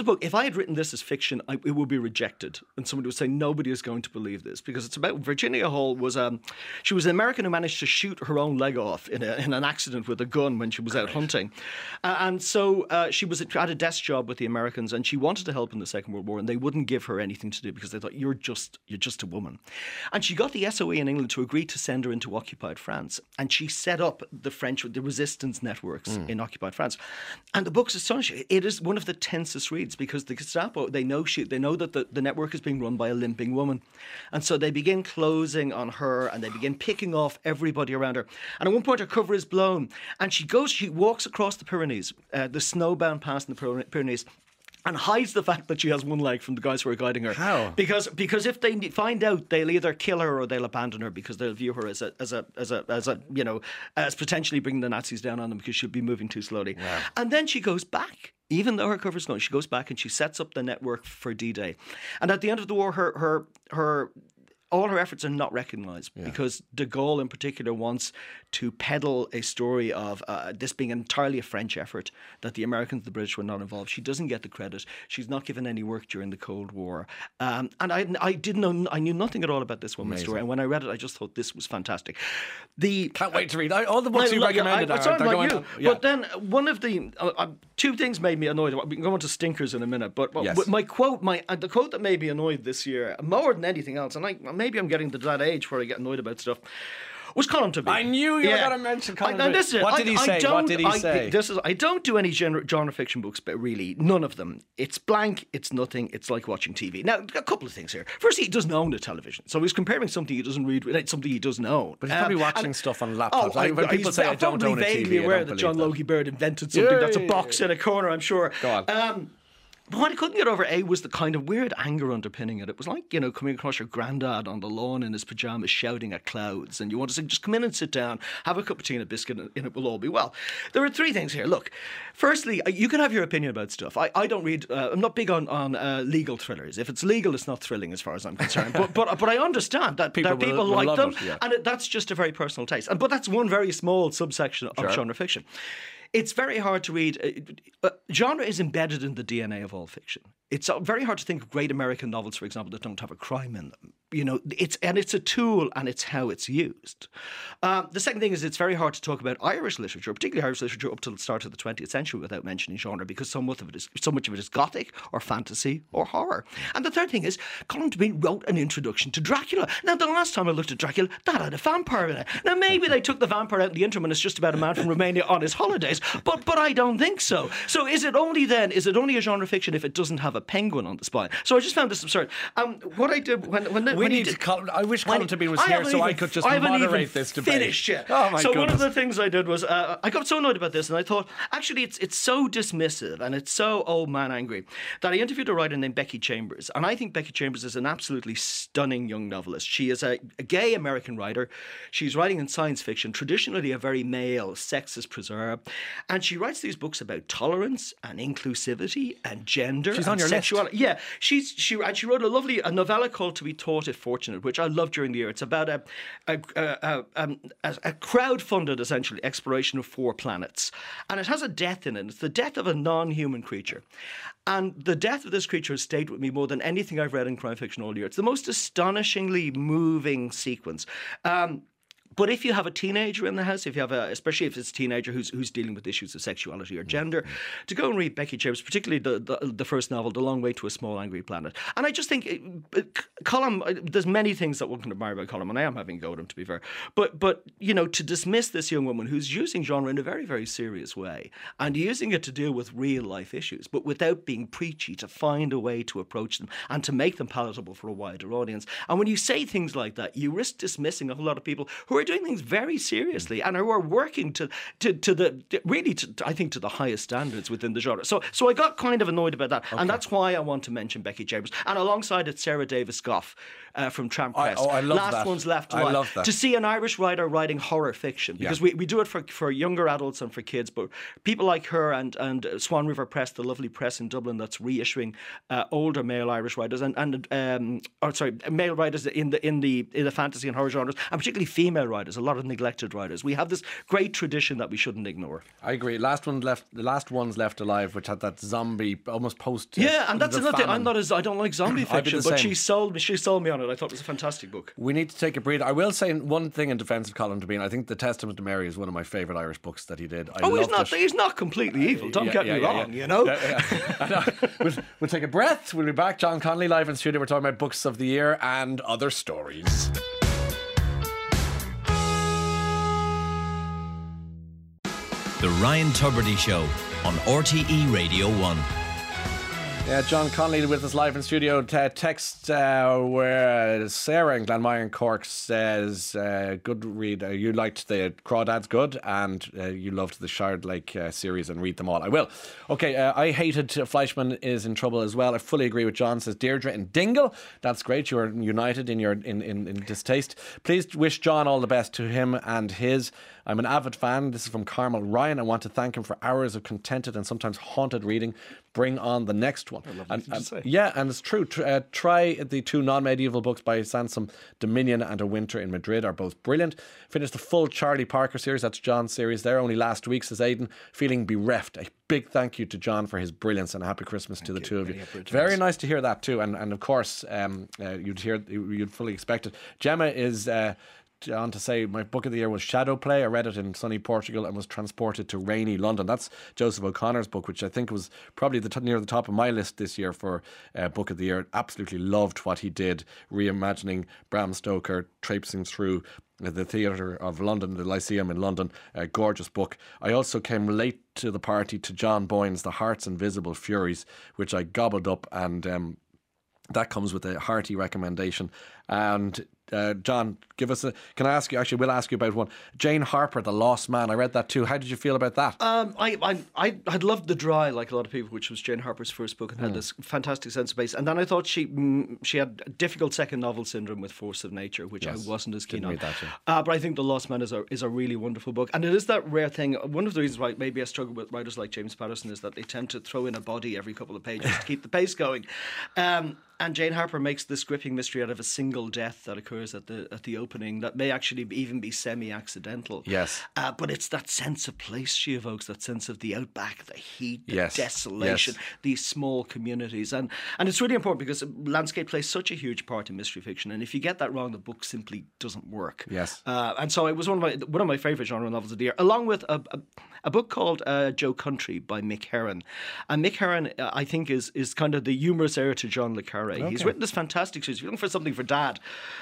had written this as fiction, I, it would be rejected. And somebody would say, nobody is going to believe this. Because it's about Virginia Hall was, um, she was an American who managed to shoot her own leg off in, a, in an accident with a gun when she was out hunting. Uh, and so uh, she was at a desk job with the Americans, and she wanted to help in the Second World War, and they wouldn't give her anything to do because they thought, you're just, you're just a woman. And she got the S O E in England to agree to send her into occupied France. And she set up the French, the resistance networks mm. in occupied France. And the book's astonishing. It is one of the tensest reads because the Gestapo, they know she, they know that the, the network is being run by a limping woman. And so they begin closing on her and they begin picking off everybody around her. And at one point her cover is blown and she goes, she walks across the Pyrenees, uh, the snowbound pass in the Pyrenees, and hides the fact that she has one leg from the guys who are guiding her. How? Because because if they find out, they'll either kill her or they'll abandon her because they'll view her as a as a as a as a you know as potentially bringing the Nazis down on them because she'll be moving too slowly. Wow. And then she goes back. Even though her cover's gone, she goes back and she sets up the network for D-Day. And at the end of the war, her her her all her efforts are not recognised yeah. because de Gaulle in particular wants to peddle a story of uh, this being entirely a French effort, that the Americans, the British were not involved. She doesn't get the credit. She's not given any work during the Cold War. Um, and I, I didn't know, I knew nothing at all about this woman's Amazing. story. And when I read it, I just thought this was fantastic. The Can't wait to read all the books you recommended. I, I, like you. Yeah. But then one of the uh, uh, two things made me annoyed. We can go on to stinkers in a minute. But, but yes. my quote, my uh, the quote that made me annoyed this year, more than anything else, and I, maybe I'm getting to that age where I get annoyed about stuff, was Colin Tobey. I knew you yeah. were going to mention Colin Tobey. What I, did he say? What did he I, say? This is, I don't do any genre, genre fiction books, but really, none of them. It's blank, it's nothing, it's like watching T V. Now, a couple of things here. Firstly, he doesn't own a television, so he's comparing something he doesn't read with something he doesn't own. But he's probably um, watching and, stuff on laptops. Oh, I, when I, people say I don't own a T V, vaguely aware that John that. Logie Baird invented something yeah, that's a yeah, box yeah. in a corner, I'm sure. Go on. Um, But what I couldn't get over, A, was the kind of weird anger underpinning it. It was like, you know, coming across your granddad on the lawn in his pyjamas shouting at clouds, and you want to say, just come in and sit down, have a cup of tea and a biscuit, and it will all be well. There are three things here. Look, firstly, you can have your opinion about stuff. I, I don't read, uh, I'm not big on, on uh, legal thrillers. If it's legal, it's not thrilling as far as I'm concerned. but, but but I understand that people, that people will, will like them, it, yeah. and it, that's just a very personal taste. And, but that's one very small subsection of sure. genre fiction. It's very hard to read. Uh, genre is embedded in the D N A of all fiction. It's uh, very hard to think of great American novels, for example, that don't have a crime in them. You know, it's and it's a tool, and it's how it's used. Um, the second thing is it's very hard to talk about Irish literature, particularly Irish literature up to the start of the twentieth century, without mentioning genre, because so much of it is so much of it is gothic or fantasy or horror. And the third thing is Colin Tobey wrote an introduction to Dracula. Now, the last time I looked at Dracula, that had a vampire in it. Now, maybe they took the vampire out in the interim, and it's just about a man from Romania on his holidays. But but I don't think so. So is it only then? Is it only a genre fiction if it doesn't have a penguin on the spine? So I just found this absurd. Um, what I did when when, the, we when need he did, Colin, I wish Colin Tobey was I here so even, I could just I moderate this debate. Finished yet? Oh my so goodness. one of the things I did was uh, I got so annoyed about this, and I thought actually it's it's so dismissive and it's so old man angry that I interviewed a writer named Becky Chambers, and I think Becky Chambers is an absolutely stunning young novelist. She is a, a gay American writer. She's writing in science fiction, traditionally a very male, sexist preserve, and she writes these books about tolerance and inclusivity and gender. She's and on your sexuality. list. Yeah, she's she and she wrote a lovely a novella called "To Be Taught If Fortunate," which I loved during the year. It's about a a, a, a, um, a, a crowd-funded, essentially, exploration of four planets, and it has a death in it. It's the death of a non-human creature, and the death of this creature has stayed with me more than anything I've read in crime fiction all year. It's the most astonishingly moving sequence. Um, But if you have a teenager in the house, if you have a, especially if it's a teenager who's who's dealing with issues of sexuality or gender, to go and read Becky Chambers, particularly the, the the first novel, The Long Way to a Small Angry Planet. And I just think uh, Colin, there's many things that one can admire about Colin, and I am having a go at him, to be fair. But but you know, to dismiss this young woman who's using genre in a very very serious way and using it to deal with real life issues, but without being preachy, to find a way to approach them and to make them palatable for a wider audience. And when you say things like that, you risk dismissing a whole lot of people who are doing things very seriously and who are working to to, to the really to, I think to the highest standards within the genre. So so I got kind of annoyed about that, okay. And that's why I want to mention Becky Chambers. And alongside it, Sarah Davis Goff uh, from Tramp Press. I, oh, I love Last that. One's Left I Alive. love that. To see an Irish writer writing horror fiction, because yeah. we, we do it for, for younger adults and for kids, but people like her and and Swan River Press, the lovely press in Dublin that's reissuing uh, older male Irish writers and and um, or sorry, male writers in the in the in the fantasy and horror genres, and particularly female writers, a lot of neglected writers. We have this great tradition that we shouldn't ignore. I agree. Last one left, the last one's left alive, which had that zombie, almost post. Yeah, and that's the another thing. famine. I'm not as I don't like zombie I'd be fiction, the but same. she sold me. She sold me on it. I thought it was a fantastic book. We need to take a breather. I will say one thing in defence of Colin Devine. I think The Testament to Mary is one of my favourite Irish books that he did. I Oh, he's loved not. it. He's not completely evil. Don't Yeah, get yeah, me yeah, wrong. yeah. You know. Yeah, yeah. I know. We'll, we'll take a breath. We'll be back. John Connolly live in studio. We're talking about books of the year and other stories. The Ryan Tubridy Show on R T E Radio one. Yeah, John Connolly with us live in studio. T- text uh, where Sarah in Glenmire Cork says, uh, good read. Uh, you liked the Crawdads good, and uh, you loved the Shard Lake uh, series, and read them all. I will. Okay, uh, I hated uh, Fleischman is in trouble as well. I fully agree with John. Says Deirdre in Dingle. That's great. You are united in your in, in, in distaste. Please wish John all the best, to him and his. I'm an avid fan. This is from Carmel Ryan. I want to thank him for hours of contented and sometimes haunted reading. Bring on the next one. And, to and, say. yeah, and it's true. Tr- uh, try the two non-medieval books by Sansom, Dominion and A Winter in Madrid, are both brilliant. Finished the full Charlie Parker series. That's John's series there. Only last week, says Aidan. Feeling bereft. A big thank you to John for his brilliance, and a happy Christmas to the two of you. Very nice to hear that too. And and of course, um, uh, you'd hear you'd fully expect it. Gemma is. Uh, on to say my book of the year was Shadow Play. I read it in sunny Portugal and was transported to rainy London. That's Joseph O'Connor's book, which I think was probably the t- near the top of my list this year for uh, book of the year. Absolutely loved what he did, reimagining Bram Stoker, traipsing through the Theatre of London, the Lyceum in London. A gorgeous book. I also came late to the party to John Boyne's The Heart's Invisible Furies, which I gobbled up, and um, that comes with a hearty recommendation. And uh, John, give us a. Can I ask you? Actually, we'll ask you about one. Jane Harper, The Lost Man. I read that too. How did you feel about that? Um, I, I, I, I'd loved The Dry, like a lot of people, which was Jane Harper's first book, and had this fantastic sense of base. And then I thought she mm, she had a difficult second novel syndrome with Force of Nature, which Yes. I wasn't as keen Didn't on. read that, yeah. uh, but I think The Lost Man is a is a really wonderful book, and it is that rare thing. One of the reasons why maybe I struggle with writers like James Patterson is that they tend to throw in a body every couple of pages to keep the pace going. Um, and Jane Harper makes this gripping mystery out of a single death that occurs at the at the opening that may actually be, even be semi-accidental. Yes. Uh, but it's that sense of place she evokes, that sense of the outback, the heat, the Yes. desolation, Yes. these small communities. And and it's really important because landscape plays such a huge part in mystery fiction. And if you get that wrong, the book simply doesn't work. Yes. Uh, and so it was one of my one of my favourite genre novels of the year, along with a, a, a book called uh, Joe Country by Mick Herron. And Mick Herron, uh, I think, is is kind of the humorous heir to John le Carré. He's written this fantastic series. If you're looking for something for dad,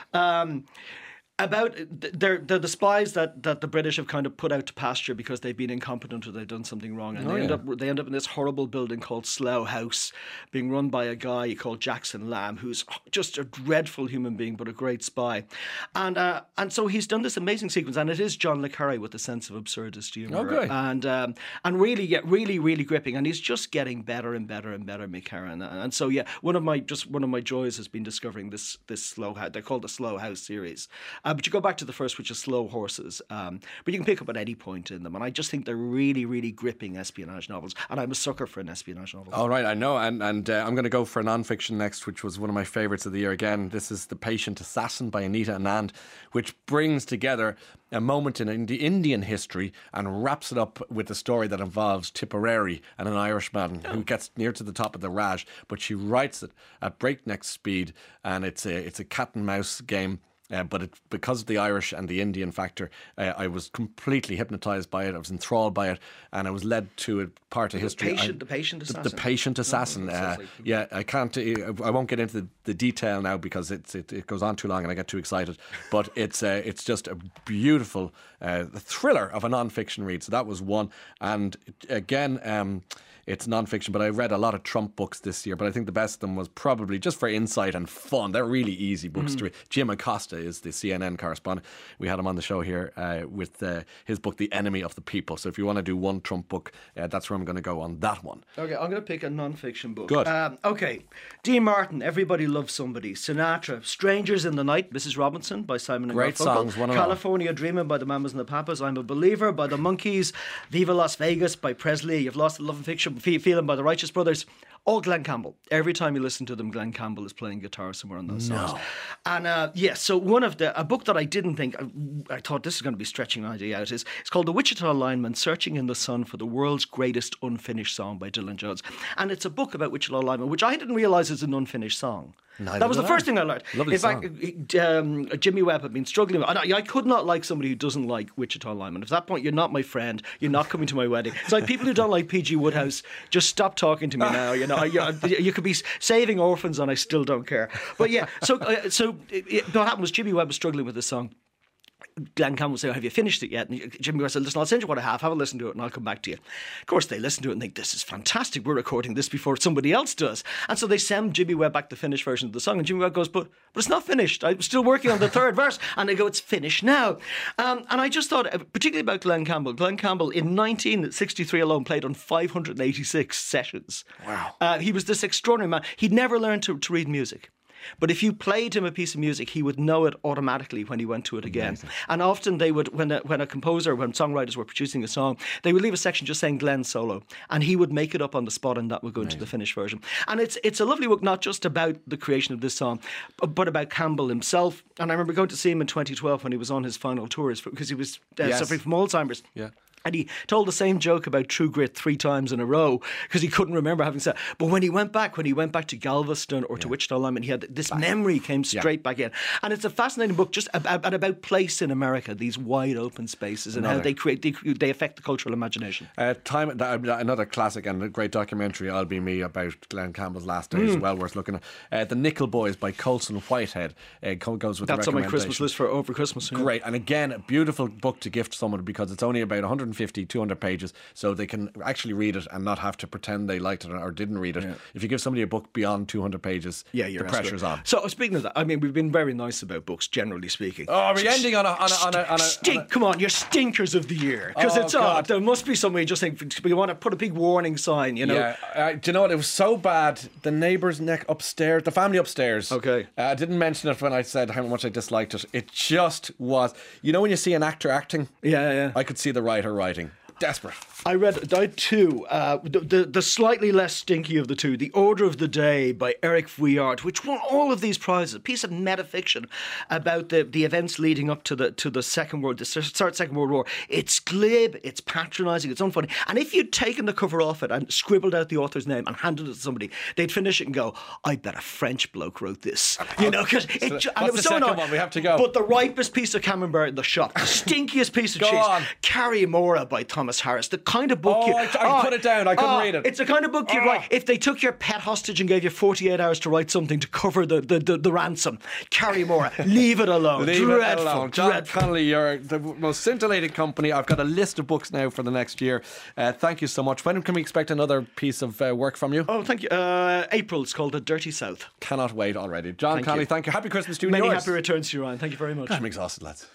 um, about they're, they're the spies that, that the British have kind of put out to pasture because they've been incompetent or they've done something wrong, and Oh, they end yeah. up they end up in this horrible building called Slough House, being run by a guy called Jackson Lamb, who's just a dreadful human being but a great spy, and uh, and so he's done this amazing sequence, and it is John le Carré with a sense of absurdist humour, Okay. and um, and really yeah, really really gripping, and he's just getting better and better and better, Mick Herron, and so yeah, one of my just one of my joys has been discovering this this Slough House. They're called the Slough House series, uh, but you go back to the first, which is Slow Horses, um, but you can pick up at any point in them, and I just think they're really really gripping espionage novels, and I'm a sucker for an espionage novel. All right, I know, and and uh, I'm going to go for non-fiction next, which was one of my favourites of the year again. This is The Patient Assassin by Anita Anand, which brings together a moment in Indi- Indian history and wraps it up with a story that involves Tipperary and an Irishman who gets near to the top of the Raj, but she writes it at breakneck speed, and it's a it's a cat and mouse game. Uh, but it, because of the Irish and the Indian factor, uh, I was completely hypnotised by it. I was enthralled by it, and I was led to a part of history. patient- I- the patient the- assassin. The, patient assassin. that uh, sounds like- yeah, I can't. uh, I won't get into the, the detail now because it's it, it goes on too long and I get too excited. But it's uh, it's just a beautiful uh, thriller of a non-fiction read. So that was one, and again. Um, It's non-fiction, but I read a lot of Trump books this year, but I think the best of them was probably just for insight and fun. They're really easy books Mm. to read. Jim Acosta is the C N N correspondent. We had him on the show here uh, with uh, his book, The Enemy of the People. So if you want to do one Trump book, uh, that's where I'm going to go on that one. Okay, I'm going to pick a non-fiction book. Good. Um, okay, Dean Martin, Everybody Loves Somebody. Sinatra, Strangers in the Night, Missus Robinson by Simon and Great Garfunkel. songs, one and all. California Dreaming by the Mamas and the Papas. I'm a Believer by the Monkees. Viva Las Vegas by Presley. You've Lost the Love and Fiction Fe- Feeling by the Righteous Brothers. All Glenn Campbell. Every time you listen to them, Glenn Campbell is playing guitar somewhere on those songs. No. And uh, yes, yeah, so one of the, a book that I didn't think, I, I thought this is going to be stretching an idea out, is it's called The Wichita Lineman, Searching in the Sun for the World's Greatest Unfinished Song by Dylan Jones. And it's a book about Wichita Lineman, which I didn't realise is an unfinished song. Neither that was the did first I. thing I learned. Lovely in song. fact, um, Jimmy Webb had been struggling with, and I, I could not like somebody who doesn't like Wichita Lineman. At that point, you're not my friend. You're not coming to my wedding. It's like people who don't like P G Woodhouse. Just stop talking to me now. You know, you, you could be saving orphans, and I still don't care. But yeah, so uh, so it, it, what happened was Jimmy Webb was struggling with this song. Glenn Campbell would say, have you finished it yet? And Jimmy Webb said, listen, I'll send you what I have, have a listen to it and I'll come back to you. Of course, they listen to it and think, this is fantastic, we're recording this before somebody else does. And so they send Jimmy Webb back the finished version of the song, and Jimmy Webb goes, but but it's not finished, I'm still working on the third verse. And they go, it's finished now. Um, and I just thought, particularly about Glenn Campbell, Glenn Campbell in nineteen sixty-three alone played on five hundred eighty-six sessions. Wow. Uh, he was this extraordinary man. He'd never learned to, to read music. But if you played him a piece of music, he would know it automatically when he went to it again. Amazing. And often they would, when a, when a composer, when songwriters were producing a song, they would leave a section just saying Glenn solo, and he would make it up on the spot, and that would go Amazing. Into the finished version. And it's it's a lovely book, not just about the creation of this song, but about Campbell himself. And I remember going to see him in twenty twelve when he was on his final tours because he was uh, yes. suffering from Alzheimer's. Yeah. And he told the same joke about True Grit three times in a row because he couldn't remember having said. But when he went back, when he went back to Galveston or to yeah. Wichita Lineman, he had this back. memory came straight yeah. back in. And it's a fascinating book just about, about place in America, these wide open spaces and another. how they create they, they affect the cultural imagination. Uh, time another classic and a great documentary, I'll Be Me, about Glenn Campbell's last days, mm. well worth looking at. Uh, the Nickel Boys by Colson Whitehead uh, goes with That's the on my Christmas list for over Christmas. Yeah. Great, and again, a beautiful book to gift someone because it's only about one hundred fifty, two hundred pages. So they can actually read it and not have to pretend they liked it or didn't read it. Yeah. If you give somebody a book beyond two hundred pages, yeah, the pressure's on. So speaking of that, I mean, we've been very nice about books, generally speaking. Oh, are we ending on a... On a, on a, on a Stink, on a, come on, you're stinkers of the year. Because oh, it's odd. There must be somebody just think, we want to put a big warning sign, you know. Yeah, uh, do you know what? It was so bad. The neighbour's neck upstairs, the family upstairs. Okay. Uh, I didn't mention it when I said how much I disliked it. It just was... You know when you see an actor acting? Yeah, yeah. I could see the writer writing. Desperate. I read I had two. Uh, the, the the slightly less stinky of the two, The Order of the Day by Eric Vuillard, which won all of these prizes. A piece of metafiction about the, the events leading up to the to the Second World, the start Second World War. It's glib, it's patronising, it's unfunny. And if you'd taken the cover off it and scribbled out the author's name and handed it to somebody, they'd finish it and go, "I bet a French bloke wrote this." You know, because it, so and it was the so second one? We have to go. But the ripest piece of camembert in the shop, the stinkiest piece of go cheese, on. Carrie Mora by Thomas Harris. The kind of book oh, you... I, I oh, put it down. I couldn't oh, read it. It's the kind of book you'd oh. write if they took your pet hostage and gave you forty-eight hours to write something to cover the, the, the, the ransom. Carrie Mora. Leave it alone. Leave dreadful, it alone. John dreadful. Connolly, you're the most scintillating company. I've got a list of books now for the next year. Uh, thank you so much. When can we expect another piece of uh, work from you? Oh, thank you. Uh, April. It's called The Dirty South. Cannot wait already. John thank Connolly, you. thank you. Happy Christmas to you. Many yours. happy returns to you, Ryan. Thank you very much. I'm exhausted, lads.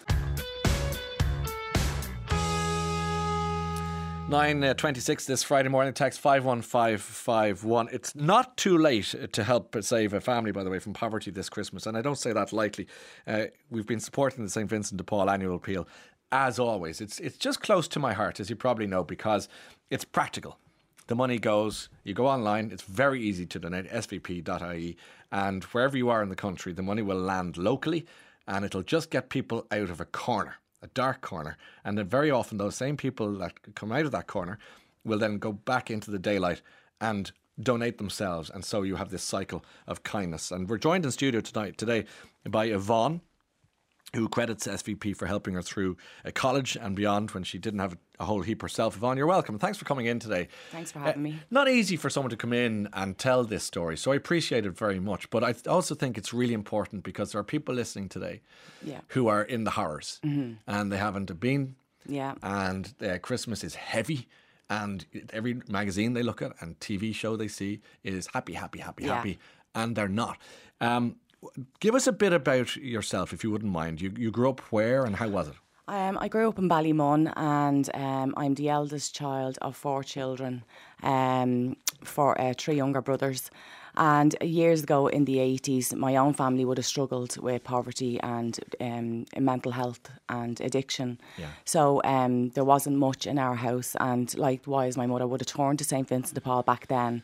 nine twenty-six this Friday morning. Text five one five five one. It's not too late to help save a family, by the way, from poverty this Christmas. And I don't say that lightly. Uh, we've been supporting the Saint Vincent de Paul annual appeal. As always, it's it's just close to my heart, as you probably know, because it's practical. The money goes, you go online, it's very easy to donate, s v p dot i e, and wherever you are in the country, the money will land locally and it'll just get people out of a corner. A dark corner, and then very often those same people that come out of that corner will then go back into the daylight and donate themselves, and so you have this cycle of kindness. And we're joined in studio tonight today by Yvonne, who credits S V P for helping her through a college and beyond when she didn't have a whole heap herself. Yvonne, you're welcome. Thanks for coming in today. Thanks for having uh, me. Not easy for someone to come in and tell this story, so I appreciate it very much. But I also think it's really important because there are people listening today yeah. who are in the horrors mm-hmm. and they haven't been. Yeah. And uh, Christmas is heavy. And every magazine they look at and T V show they see is happy, happy, happy, yeah. happy. And they're not. Um, give us a bit about yourself, if you wouldn't mind. You you grew up where and how was it? Um, I grew up in Ballymun, and um, I'm the eldest child of four children, um, for uh, three younger brothers. And years ago in the eighties, my own family would have struggled with poverty and um, mental health and addiction. Yeah. So um, there wasn't much in our house. And likewise, my mother would have turned to Saint Vincent de Paul back then.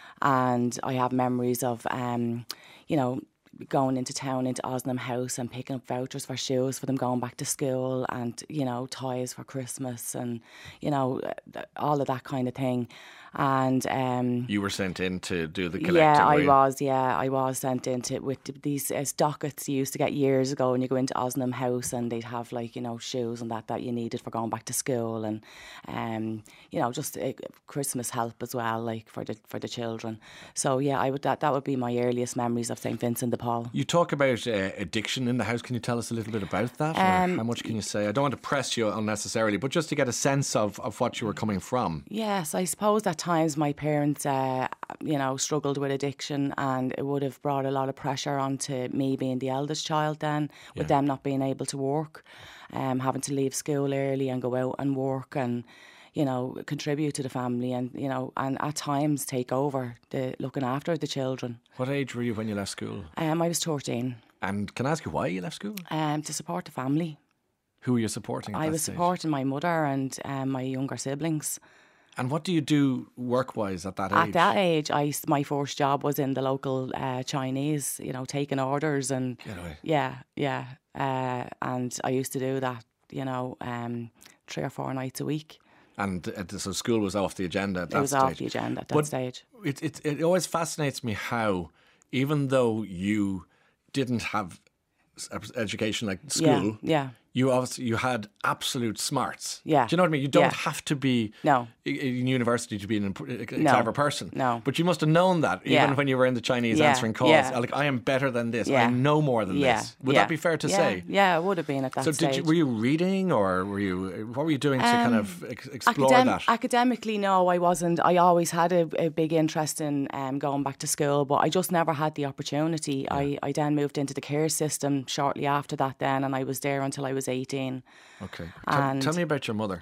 And I have memories of, um, you know, going into town, into Osnam House and picking up vouchers for shoes for them going back to school, and, you know, toys for Christmas, and, you know, all of that kind of thing. And um, you were sent in to do the collecting. Yeah, I were you? was. Yeah, I was sent into with these uh, dockets you used to get years ago, and you go into Osnam House and they'd have, like, you know, shoes and that that you needed for going back to school, and um, you know, just uh, Christmas help as well, like for the for the children. So yeah, I would that that would be my earliest memories of Saint Vincent de Paul. You talk about uh, addiction in the house. Can you tell us a little bit about that? Um, or how much can you say? I don't want to press you unnecessarily, but just to get a sense of, of what you were coming from. Yes, I suppose at times my parents, uh, you know, struggled with addiction, and it would have brought a lot of pressure onto me being the eldest child then, with Yeah. them not being able to work, um, having to leave school early and go out and work and, you know, contribute to the family, and, you know, and at times take over the looking after the children. What age were you when you left school? Um, I was thirteen, And can I ask you why you left school? um, to support the family. Who were you supporting at I that was stage? supporting my mother and um, my younger siblings. And what do you do work-wise at that age? At that age, I, my first job was in the local uh, Chinese, you know, taking orders and Get away. yeah, yeah. Uh, and I used to do that, you know, um, three or four nights a week. And uh, so school was off the agenda at that It was stage. off the agenda at that But stage. It, it, it always fascinates me how, even though you didn't have s- education like school, Yeah, yeah. you obviously you had absolute smarts. Yeah. Do you know what I mean? You don't Yeah. have to be No. i- in university to be an imp- a No. clever person. No. But you must have known that even Yeah. when you were in the Chinese Yeah. answering calls. Yeah. Like, I am better than this. I Yeah. know more than Yeah. this. Would yeah. that be fair to yeah. say? Yeah, it would have been at that So stage. did you, were you reading, or were you? What were you doing to kind of ex- explore Academ- that? Academically, no, I wasn't. I always had a, a big interest in um, going back to school, but I just never had the opportunity. I, I then moved into the care system shortly after that then, and I was there until I was eighteen. Okay. Tell, And- tell me about your mother.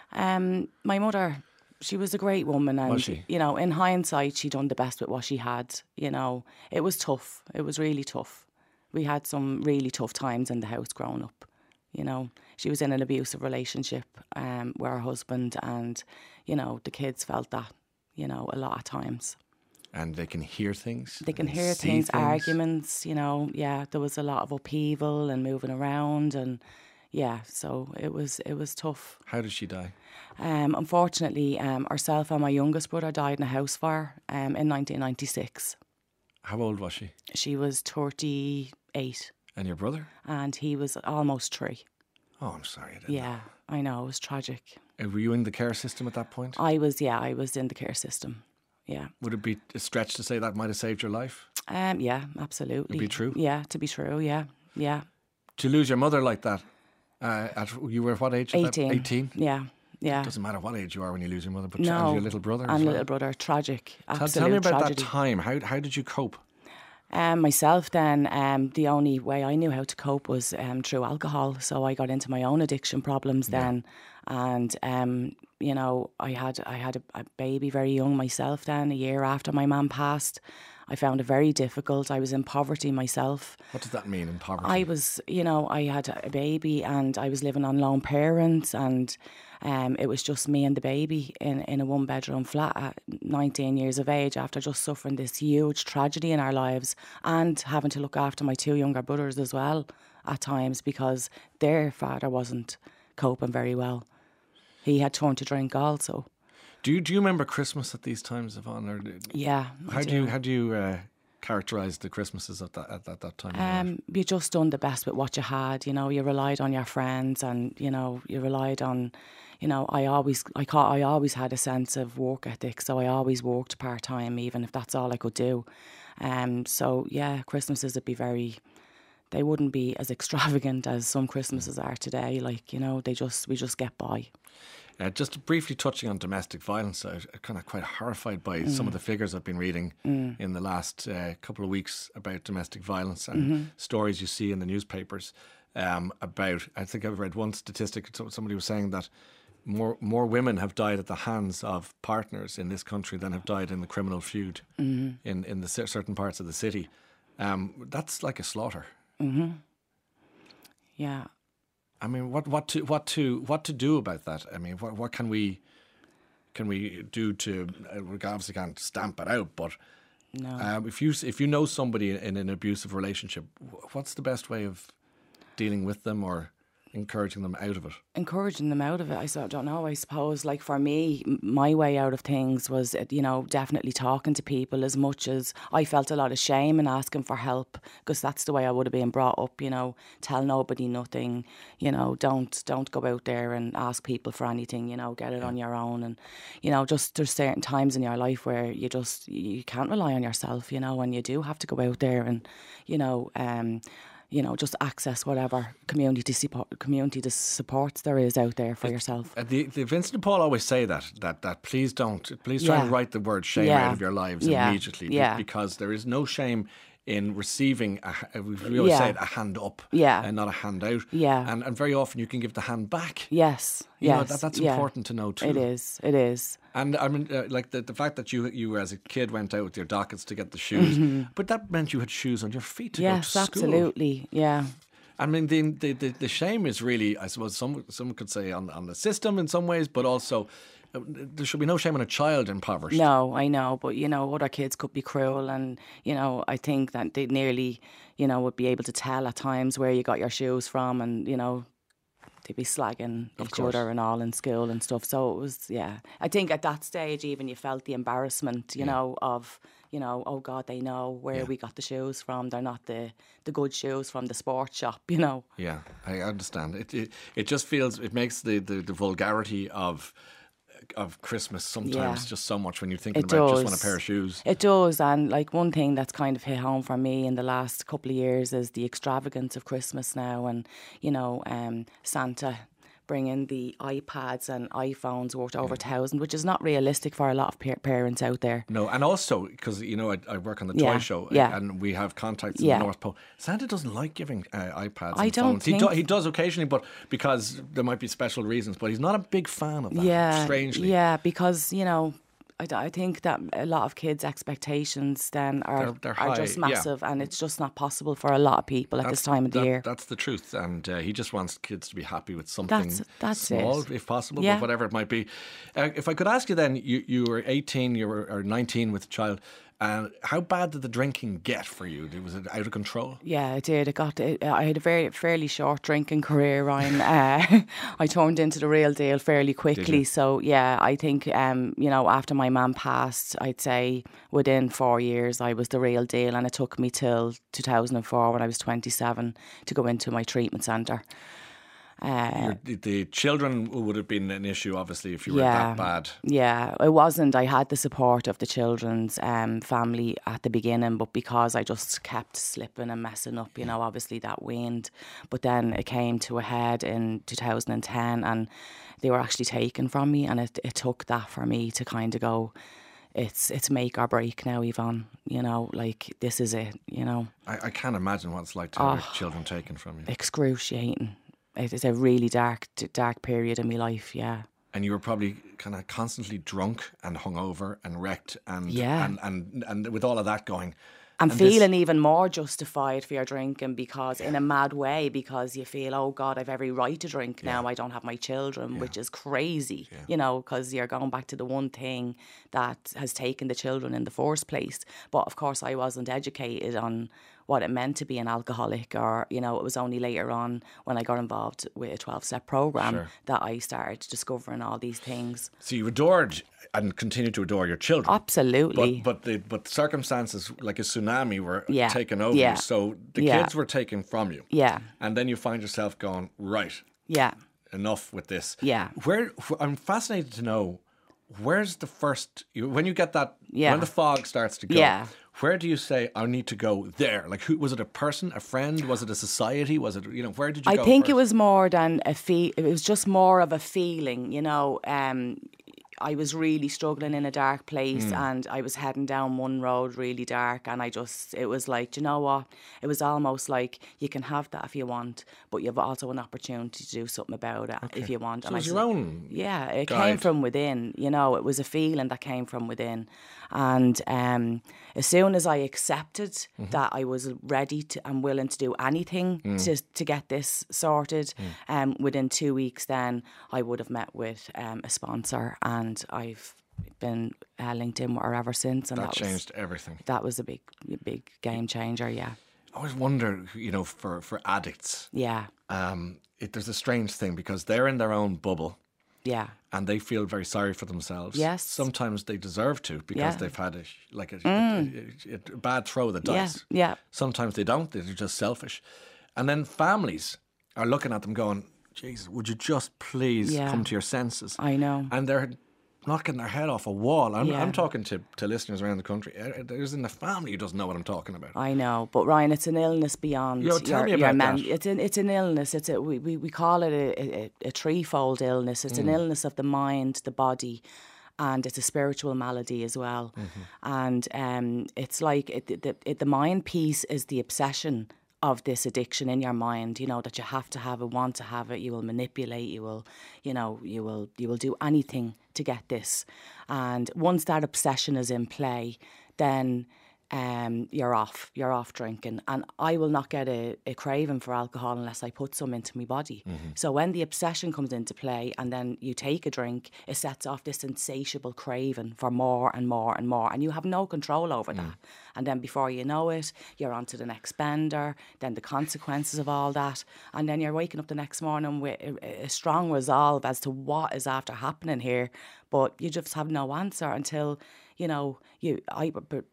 Um, my mother, she was a great woman, and Was she? you know, in hindsight, she done the best with what she had. You know, it was tough. It was really tough. We had some really tough times in the house growing up. You know, she was in an abusive relationship um, with her husband, and you know, the kids felt that. You know, a lot of times And they can hear things. they can and hear see things, arguments. You know, yeah, there was a lot of upheaval and moving around, and yeah, so it was it was tough. How did she die? Um, unfortunately, um, herself and my youngest brother died in a house fire um, in nineteen ninety-six. How old was she? She was thirty-eight, And your brother? and he was almost three. Oh, I'm sorry. I didn't Yeah, I know, it was tragic. know. Uh, Were you in the care system at that point? I was, yeah, I was in the care system. Yeah, Would it be a stretch to say that might have saved your life? um, yeah, absolutely. be true? Yeah, to be true. Yeah, yeah. To lose your mother like that, uh, at you were what age? at that- Eighteen. eighteen? Yeah, yeah. Doesn't matter what age you are when you lose your mother, but No, and your little brother as and well. little brother, tragic. Tell, Absolute tell me about tragedy. that time. How how did you cope? Um, myself then, um, the only way I knew how to cope was um, through alcohol. So I got into my own addiction problems then, and um, you know, I had I had a, a baby very young myself then. A year after my mum passed, I found it very difficult. I was in poverty myself. What does that mean in poverty? I was, you know, I had a baby and I was living on lone parents, and um, it was just me and the baby in, in a one bedroom flat at nineteen years of age, after just suffering this huge tragedy in our lives and having to look after my two younger brothers as well at times, because their father wasn't coping very well. He had turned to drink also. do you do you remember Christmas at these times, Yvonne? Or Yeah. I how do you how do you uh, characterise the Christmases at that at that, that time? in your life? Um, you just done the best with what you had. You know, you relied on your friends, and you know, you relied on, you know, I always, I caught, I always had a sense of work ethic, so I always worked part time, even if that's all I could do. Um, so yeah, Christmases would be very, they wouldn't be as extravagant as some Christmases are today. Like, you know, they just, we just get by. Uh, just briefly touching on domestic violence, I'm kind of quite horrified by some of the figures I've been reading in the last uh, couple of weeks about domestic violence and stories you see in the newspapers. um, about, I think I've read one statistic, somebody was saying that more more women have died at the hands of partners in this country than have died in the criminal feud mm-hmm. in, in the certain parts of the city. Um, that's like a slaughter. Mm-hmm. Yeah. I mean, what, what to what to what to do about that? I mean, what what can we can we do to? We obviously can't stamp it out, but no. um, if you if you know somebody in an abusive relationship, what's the best way of dealing with them or encouraging them out of it? Encouraging them out of it, I so- don't know. I suppose, like for me, m- my way out of things was, uh, you know, definitely talking to people. As much as I felt a lot of shame in asking for help, because that's the way I would have been brought up. You know, tell nobody nothing. You know, don't don't go out there and ask people for anything. You know, get it on your own. And you know, just there's certain times in your life where you just you can't rely on yourself. You know, and you do have to go out there and, you know, um. you know, just access whatever community support, community supports there is out there for it, yourself. Uh, the, the Vincent and Paul always say that, that, that please don't, please try yeah. and write the word shame yeah. out of your lives yeah. immediately yeah. because there is no shame in receiving, a, we always yeah. say it, a hand up yeah. and not a hand out. Yeah. And, and very often you can give the hand back. Yes, you yes. know, that, that's yeah. important to know too. It is, it is. And I mean, uh, like the, the fact that you you as a kid went out with your dockets to get the shoes, mm-hmm. but that meant you had shoes on your feet to yes, go to school. Yes, absolutely, yeah. I mean, the, the the the shame is really, I suppose, some some could say on on the system in some ways, but also uh, there should be no shame on a child impoverished. No, I know, but you know, other kids could be cruel, and you know, I think that they nearly, you know, would be able to tell at times where you got your shoes from, and you know, they'd be slagging of each course. other and all in school and stuff. So it was, yeah. I think at that stage, even you felt the embarrassment, you yeah. know, of. You know, oh God, they know where yeah. we got the shoes from. They're not the, the good shoes from the sports shop, you know. Yeah, I understand. It it, it just feels, it makes the, the, the vulgarity of of Christmas sometimes yeah. just so much when you're thinking it about does. just want a pair of shoes. It does, and like one thing that's kind of hit home for me in the last couple of years is the extravagance of Christmas now, and, you know, um, Santa bringing the iPads and iPhones worth over a thousand, which is not realistic for a lot of pa- parents out there. No, and also because you know I, I work on the yeah, toy show, yeah. and we have contacts in yeah. the North Pole. Santa doesn't like giving uh, iPads. I and don't phones. think he, do, he does occasionally, but because there might be special reasons. But he's not a big fan of that. Yeah, strangely. Yeah, because you know. I, I think that a lot of kids' expectations then are they're, they're are high, just massive, yeah. and it's just not possible for a lot of people at that's, this time of the that, year. That's the truth, and uh, he just wants kids to be happy with something that's, that's small, it. if possible, yeah. but whatever it might be. Uh, if I could ask you then, you, you were eighteen, you were or nineteen with a child. And how bad did the drinking get for you? Was it out of control? Yeah, it did. It got. It, I had a very fairly short drinking career, Ryan. uh, I turned into the real deal fairly quickly. So yeah, I think um, you know, after my mum passed, I'd say within four years I was the real deal, and it took me till two thousand four when I was twenty-seven to go into my treatment centre. Uh, the, the children would have been an issue, obviously, if you were yeah, that bad. Yeah, it wasn't. I had the support of the children's um, family at the beginning, but because I just kept slipping and messing up, you know, obviously that waned. But then it came to a head in two thousand ten, and they were actually taken from me, and it, it took that for me to kind of go, it's it's make or break now, Yvonne. You know, like, this is it, you know. I, I can't imagine what it's like to oh, have children taken from you. Excruciating. It is a really dark, dark period in my life, yeah. And you were probably kind of constantly drunk and hungover and wrecked and yeah. and, and, and with all of that going. And, and feeling this... even more justified for your drinking because in a mad way, because you feel, oh God, I've every right to drink yeah. now. I don't have my children, yeah. which is crazy, yeah. you know, because you're going back to the one thing that has taken the children in the first place. But of course, I wasn't educated on what it meant to be an alcoholic, or, you know, it was only later on when I got involved with a twelve-step program sure. that I started discovering all these things. So you adored and continue to adore your children. Absolutely. But but the but circumstances like a tsunami were yeah. taken over yeah. you. So the yeah. kids were taken from you. Yeah. And then you find yourself going, right. Yeah. Enough with this. Yeah. Where I'm fascinated to know, where's the first, you, when you get that, yeah. when the fog starts to go, yeah. where do you say, I need to go there? Like, who was it? A person, a friend? Was it a society? Was it, you know, where did you I go think first? it was more than a feel. It was just more of a feeling, you know. Um, I was really struggling in a dark place, Mm. and I was heading down one road really dark, and I just, it was like, do you know what? It was almost like you can have that if you want, but you've also an opportunity to do something about it if you want. So And it was I your said- own Yeah, it guide. came from within, you know, it was a feeling that came from within. And um, as soon as I accepted Mm-hmm. that I was ready to and willing to do anything Mm. to to get this sorted, um, within two weeks then I would have met with um, a sponsor, and I've been uh, linked in with her ever since. And That that, changed was, everything. that was a big, big game changer, yeah. I always wonder, you know, for, for addicts, Yeah, um, it, there's a strange thing because they're in their own bubble yeah, and they feel very sorry for themselves. Yes. Sometimes they deserve to because Yeah. they've had a, sh- like a, a, a, a bad throw of the yeah, dice. yeah. Sometimes they don't. They're just selfish. And then families are looking at them going, Jesus, would you just please Yeah. come to your senses? I know. And they're knocking their head off a wall. I'm, Yeah. I'm talking to, to listeners around the country. Uh, There's in the family who doesn't know what I'm talking about. I know, but Ryan, it's an illness beyond Yo, tell your, me your about men- that. It's an it's an illness. It's a we, we, we call it a, a, a threefold illness. It's an Mm. illness of the mind, the body, and it's a spiritual malady as well. Mm-hmm. And um, it's like it, the it, the mind piece is the obsession of this addiction in your mind, you know, that you have to have it, want to have it, you will manipulate, you will, you know, you will you will do anything to get this. And once that obsession is in play, then um, you're off, you're off drinking. And I will not get a, a craving for alcohol unless I put some into my body. So when the obsession comes into play and then you take a drink, it sets off this insatiable craving for more and more and more. And you have no control over that. And then before you know it, you're on to the next bender, then the consequences of all that. And then you're waking up the next morning with a, a strong resolve as to what is after happening here. But you just have no answer until, you know, you I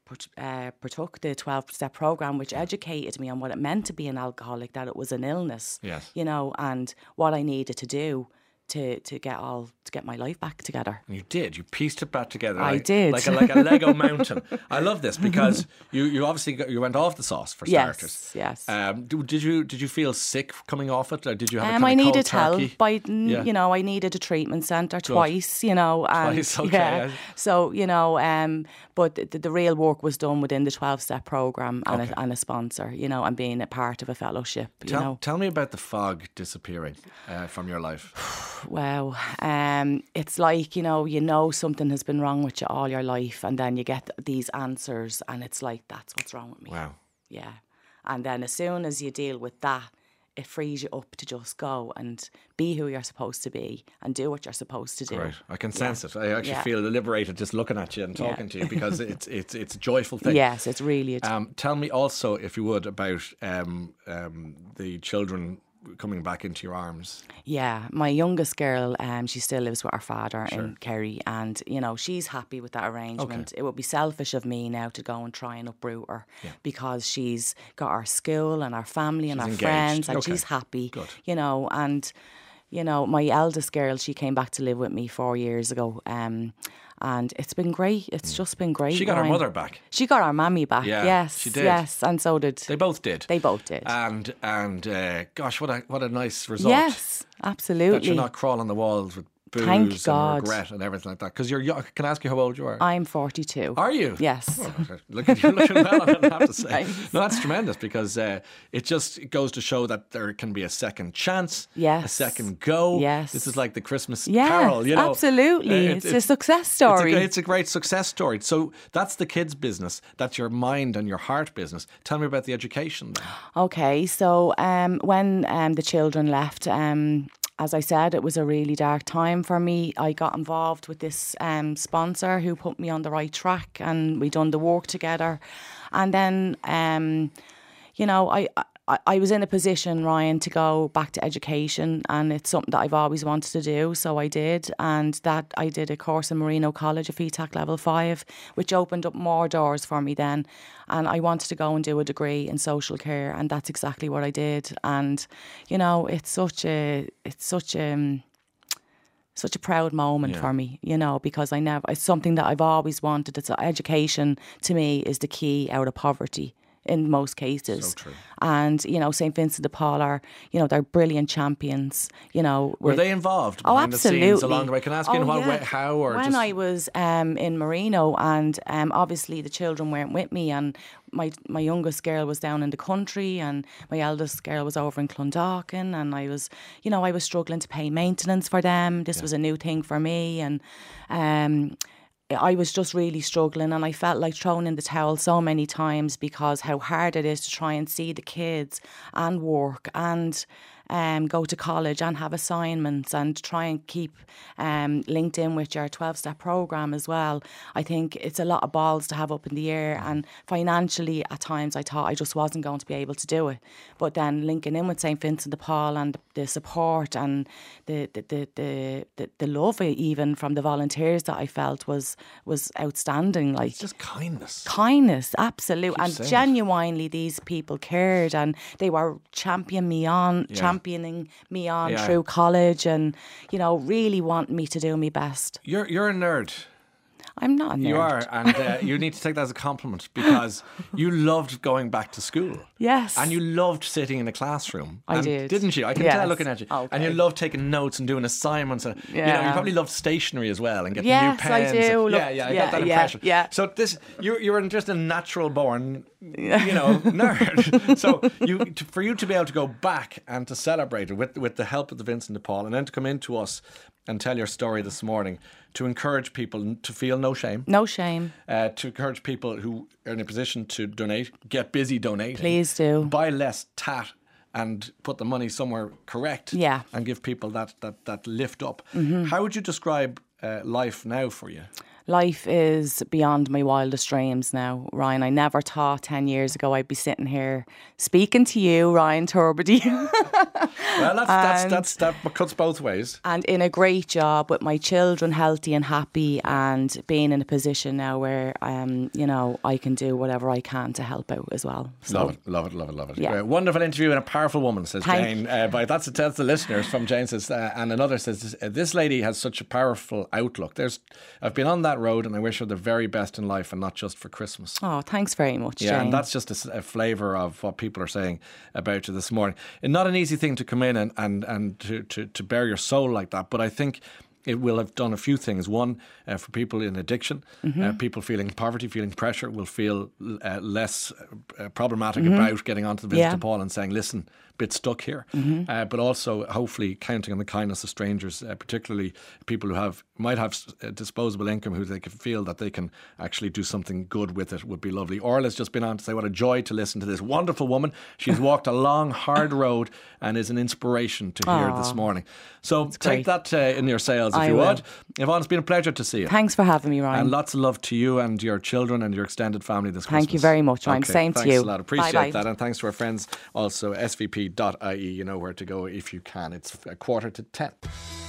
uh, partook the twelve-step program, which educated me on what it meant to be an alcoholic, that it was an illness, Yes. you know, and what I needed to do to to get all to get my life back together. And you did. You pieced it back together. I like, did. Like a, like a Lego mountain. I love this because you, you obviously got, you went off the sauce for Yes, starters. yes. Um, d- did you did you feel sick coming off it? Or did you have a Um, kind I of cold needed turkey? help. I, n- Yeah. you know, I needed a treatment centre twice. You know, and Twice, okay, yeah. yeah. So you know, um, but the, the real work was done within the twelve-step program and, Okay. a, and a sponsor. You know, and being a part of a fellowship. You Tell, know, tell me about the fog disappearing uh, from your life. wow. Um, it's like, you know, you know something has been wrong with you all your life, and then you get these answers, and it's like, that's what's wrong with me. Wow. Yeah. And then as soon as you deal with that, it frees you up to just go and be who you're supposed to be and do what you're supposed to do. Right, I can sense it. I actually Yeah. feel liberated just looking at you and Yeah. talking to you because it's it's it's a joyful thing. Yes, it's really a Um, tell me also, if you would, about um, um, the children coming back into your arms. Yeah, my youngest girl, um, she still lives with her father in Kerry, and you know she's happy with that arrangement. It would be selfish of me now to go and try and uproot her because she's got her school and her family and She's her engaged. friends, and Okay. she's happy. Good. You know, and you know my eldest girl, she came back to live with me four years ago. Um, And it's been great. It's just been great. She got her Ryan. mother back. She got her mammy back. Yeah, yes, she did. Yes, and so did They both did. They both did. And and uh, gosh, what a what a nice result. yes, absolutely. That you're not crawling the walls with booze Thank and God. regret and everything like that. Because you're young. Can I ask you how old you are? I'm forty-two. Are you? Yes. Oh, look at you looking well, I have to say. Thanks. No, that's tremendous because uh, it just it goes to show that there can be a second chance, Yes. a second go. Yes. This is like the Christmas Yes, carol, you know. absolutely. Uh, it- It's a success story. It's a, it's a great success story. So that's the kids' business. That's your mind and your heart business. Tell me about the education then. Okay, so um, when um, the children left, um, as I said, it was a really dark time for me. I got involved with this um, sponsor who put me on the right track, and we done the work together. And then, um, you know, I, I I was in a position, Ryan, to go back to education, and it's something that I've always wanted to do, so I did. And that I did a course in Marino College, a F E T A C level five, which opened up more doors for me then. And I wanted to go and do a degree in social care, and that's exactly what I did. And you know, it's such a it's such a such a proud moment Yeah. for me, you know, because I never it's something that I've always wanted. It's education to me is the key out of poverty. in most cases. So true. And, you know, Saint Vincent de Paul are, you know, they're brilliant champions, you know. Were with, they involved oh, behind absolutely. the scenes along the way? Can I ask you oh, in what yeah. way, how or When just... I was um, in Marino, and um, obviously the children weren't with me, and my my youngest girl was down in the country and my eldest girl was over in Clondalkin, and I was, you know, I was struggling to pay maintenance for them. This yeah. was a new thing for me, and um, I was just really struggling, and I felt like throwing in the towel so many times because how hard it is to try and see the kids and work and um, go to college and have assignments and try and keep um, linked in with your twelve-step programme as well. I think it's a lot of balls to have up in the air, and financially at times I thought I just wasn't going to be able to do it. But then linking in with Saint Vincent de Paul and the support and the the, the, the, the, the love even from the volunteers that I felt was was outstanding. Like, it's just kindness. Kindness, absolute. Keep And saying genuinely these people cared, and they were championing me on, Yeah. championing me on Yeah. through college, and, you know, really wanting me to do my best. You're you're a nerd. I'm not a nerd. You are, and uh, you need to take that as a compliment because you loved going back to school. Yes. And you loved sitting in a classroom. I and did. Didn't you? I can Yes. tell looking at you. Okay. And you loved taking notes and doing assignments. And, You know, you Yeah. probably loved stationery as well and getting Yes, new I pens. do. And- Look, yeah, yeah, I yeah, got that yeah, impression. yeah. So this, you you were just a natural born, you know, nerd. So you to, for you to be able to go back and to celebrate it with with the help of the Vincent de Paul, and then to come into us and tell your story this morning, to encourage people to feel no shame. No shame. Uh, to encourage people who are in a position to donate, get busy donating. Please do. Buy less tat and put the money somewhere correct. Yeah. And give people that that, that lift up. Mm-hmm. How would you describe uh, life now for you? Life is beyond my wildest dreams now, Ryan. I never thought ten years ago I'd be sitting here speaking to you, Ryan Tubridy. Well, that's, that's, And- that's, that cuts both ways. And in a great job with my children healthy and happy, and being in a position now where, um, you know, I can do whatever I can to help out as well. So, Love it, love it, love it, love it. Yeah. Uh, wonderful interview and a powerful woman, says Thank Jane. Uh, but that's, that's the listeners from Jane says, uh, and another says, this, uh, this lady has such a powerful outlook. There's, I've been on that road, and I wish her the very best in life, and not just for Christmas. Oh, thanks very much, Yeah, Jane. and that's just a, s- a flavour of what people are saying about you this morning. And not an easy thing to come in and, and, and to, to, to bare your soul like that, but I think it will have done a few things. One, uh, for people in addiction, Mm-hmm. uh, people feeling poverty, feeling pressure, will feel uh, less uh, problematic Mm-hmm. about getting onto the Vincent Yeah. de Paul and saying, listen, bit stuck here. Mm-hmm. Uh, but also, hopefully, counting on the kindness of strangers, uh, particularly people who have might have s- uh, disposable income, who they can feel that they can actually do something good with it, would be lovely. Orla's just been on to say what a joy to listen to this wonderful woman. She's walked a long, hard road and is an inspiration to hear this morning. So take great. that uh, in your sails if I you will. would. Yvonne, it's been a pleasure to see you. Thanks for having me, Ryan. And lots of love to you and your children and your extended family this Christmas. Thank you very much, Ryan. Okay, Same to thanks you. a lot. Appreciate Bye-bye. that. And thanks to our friends also, S V P dot I E. You know where to go if you can. It's a quarter to ten.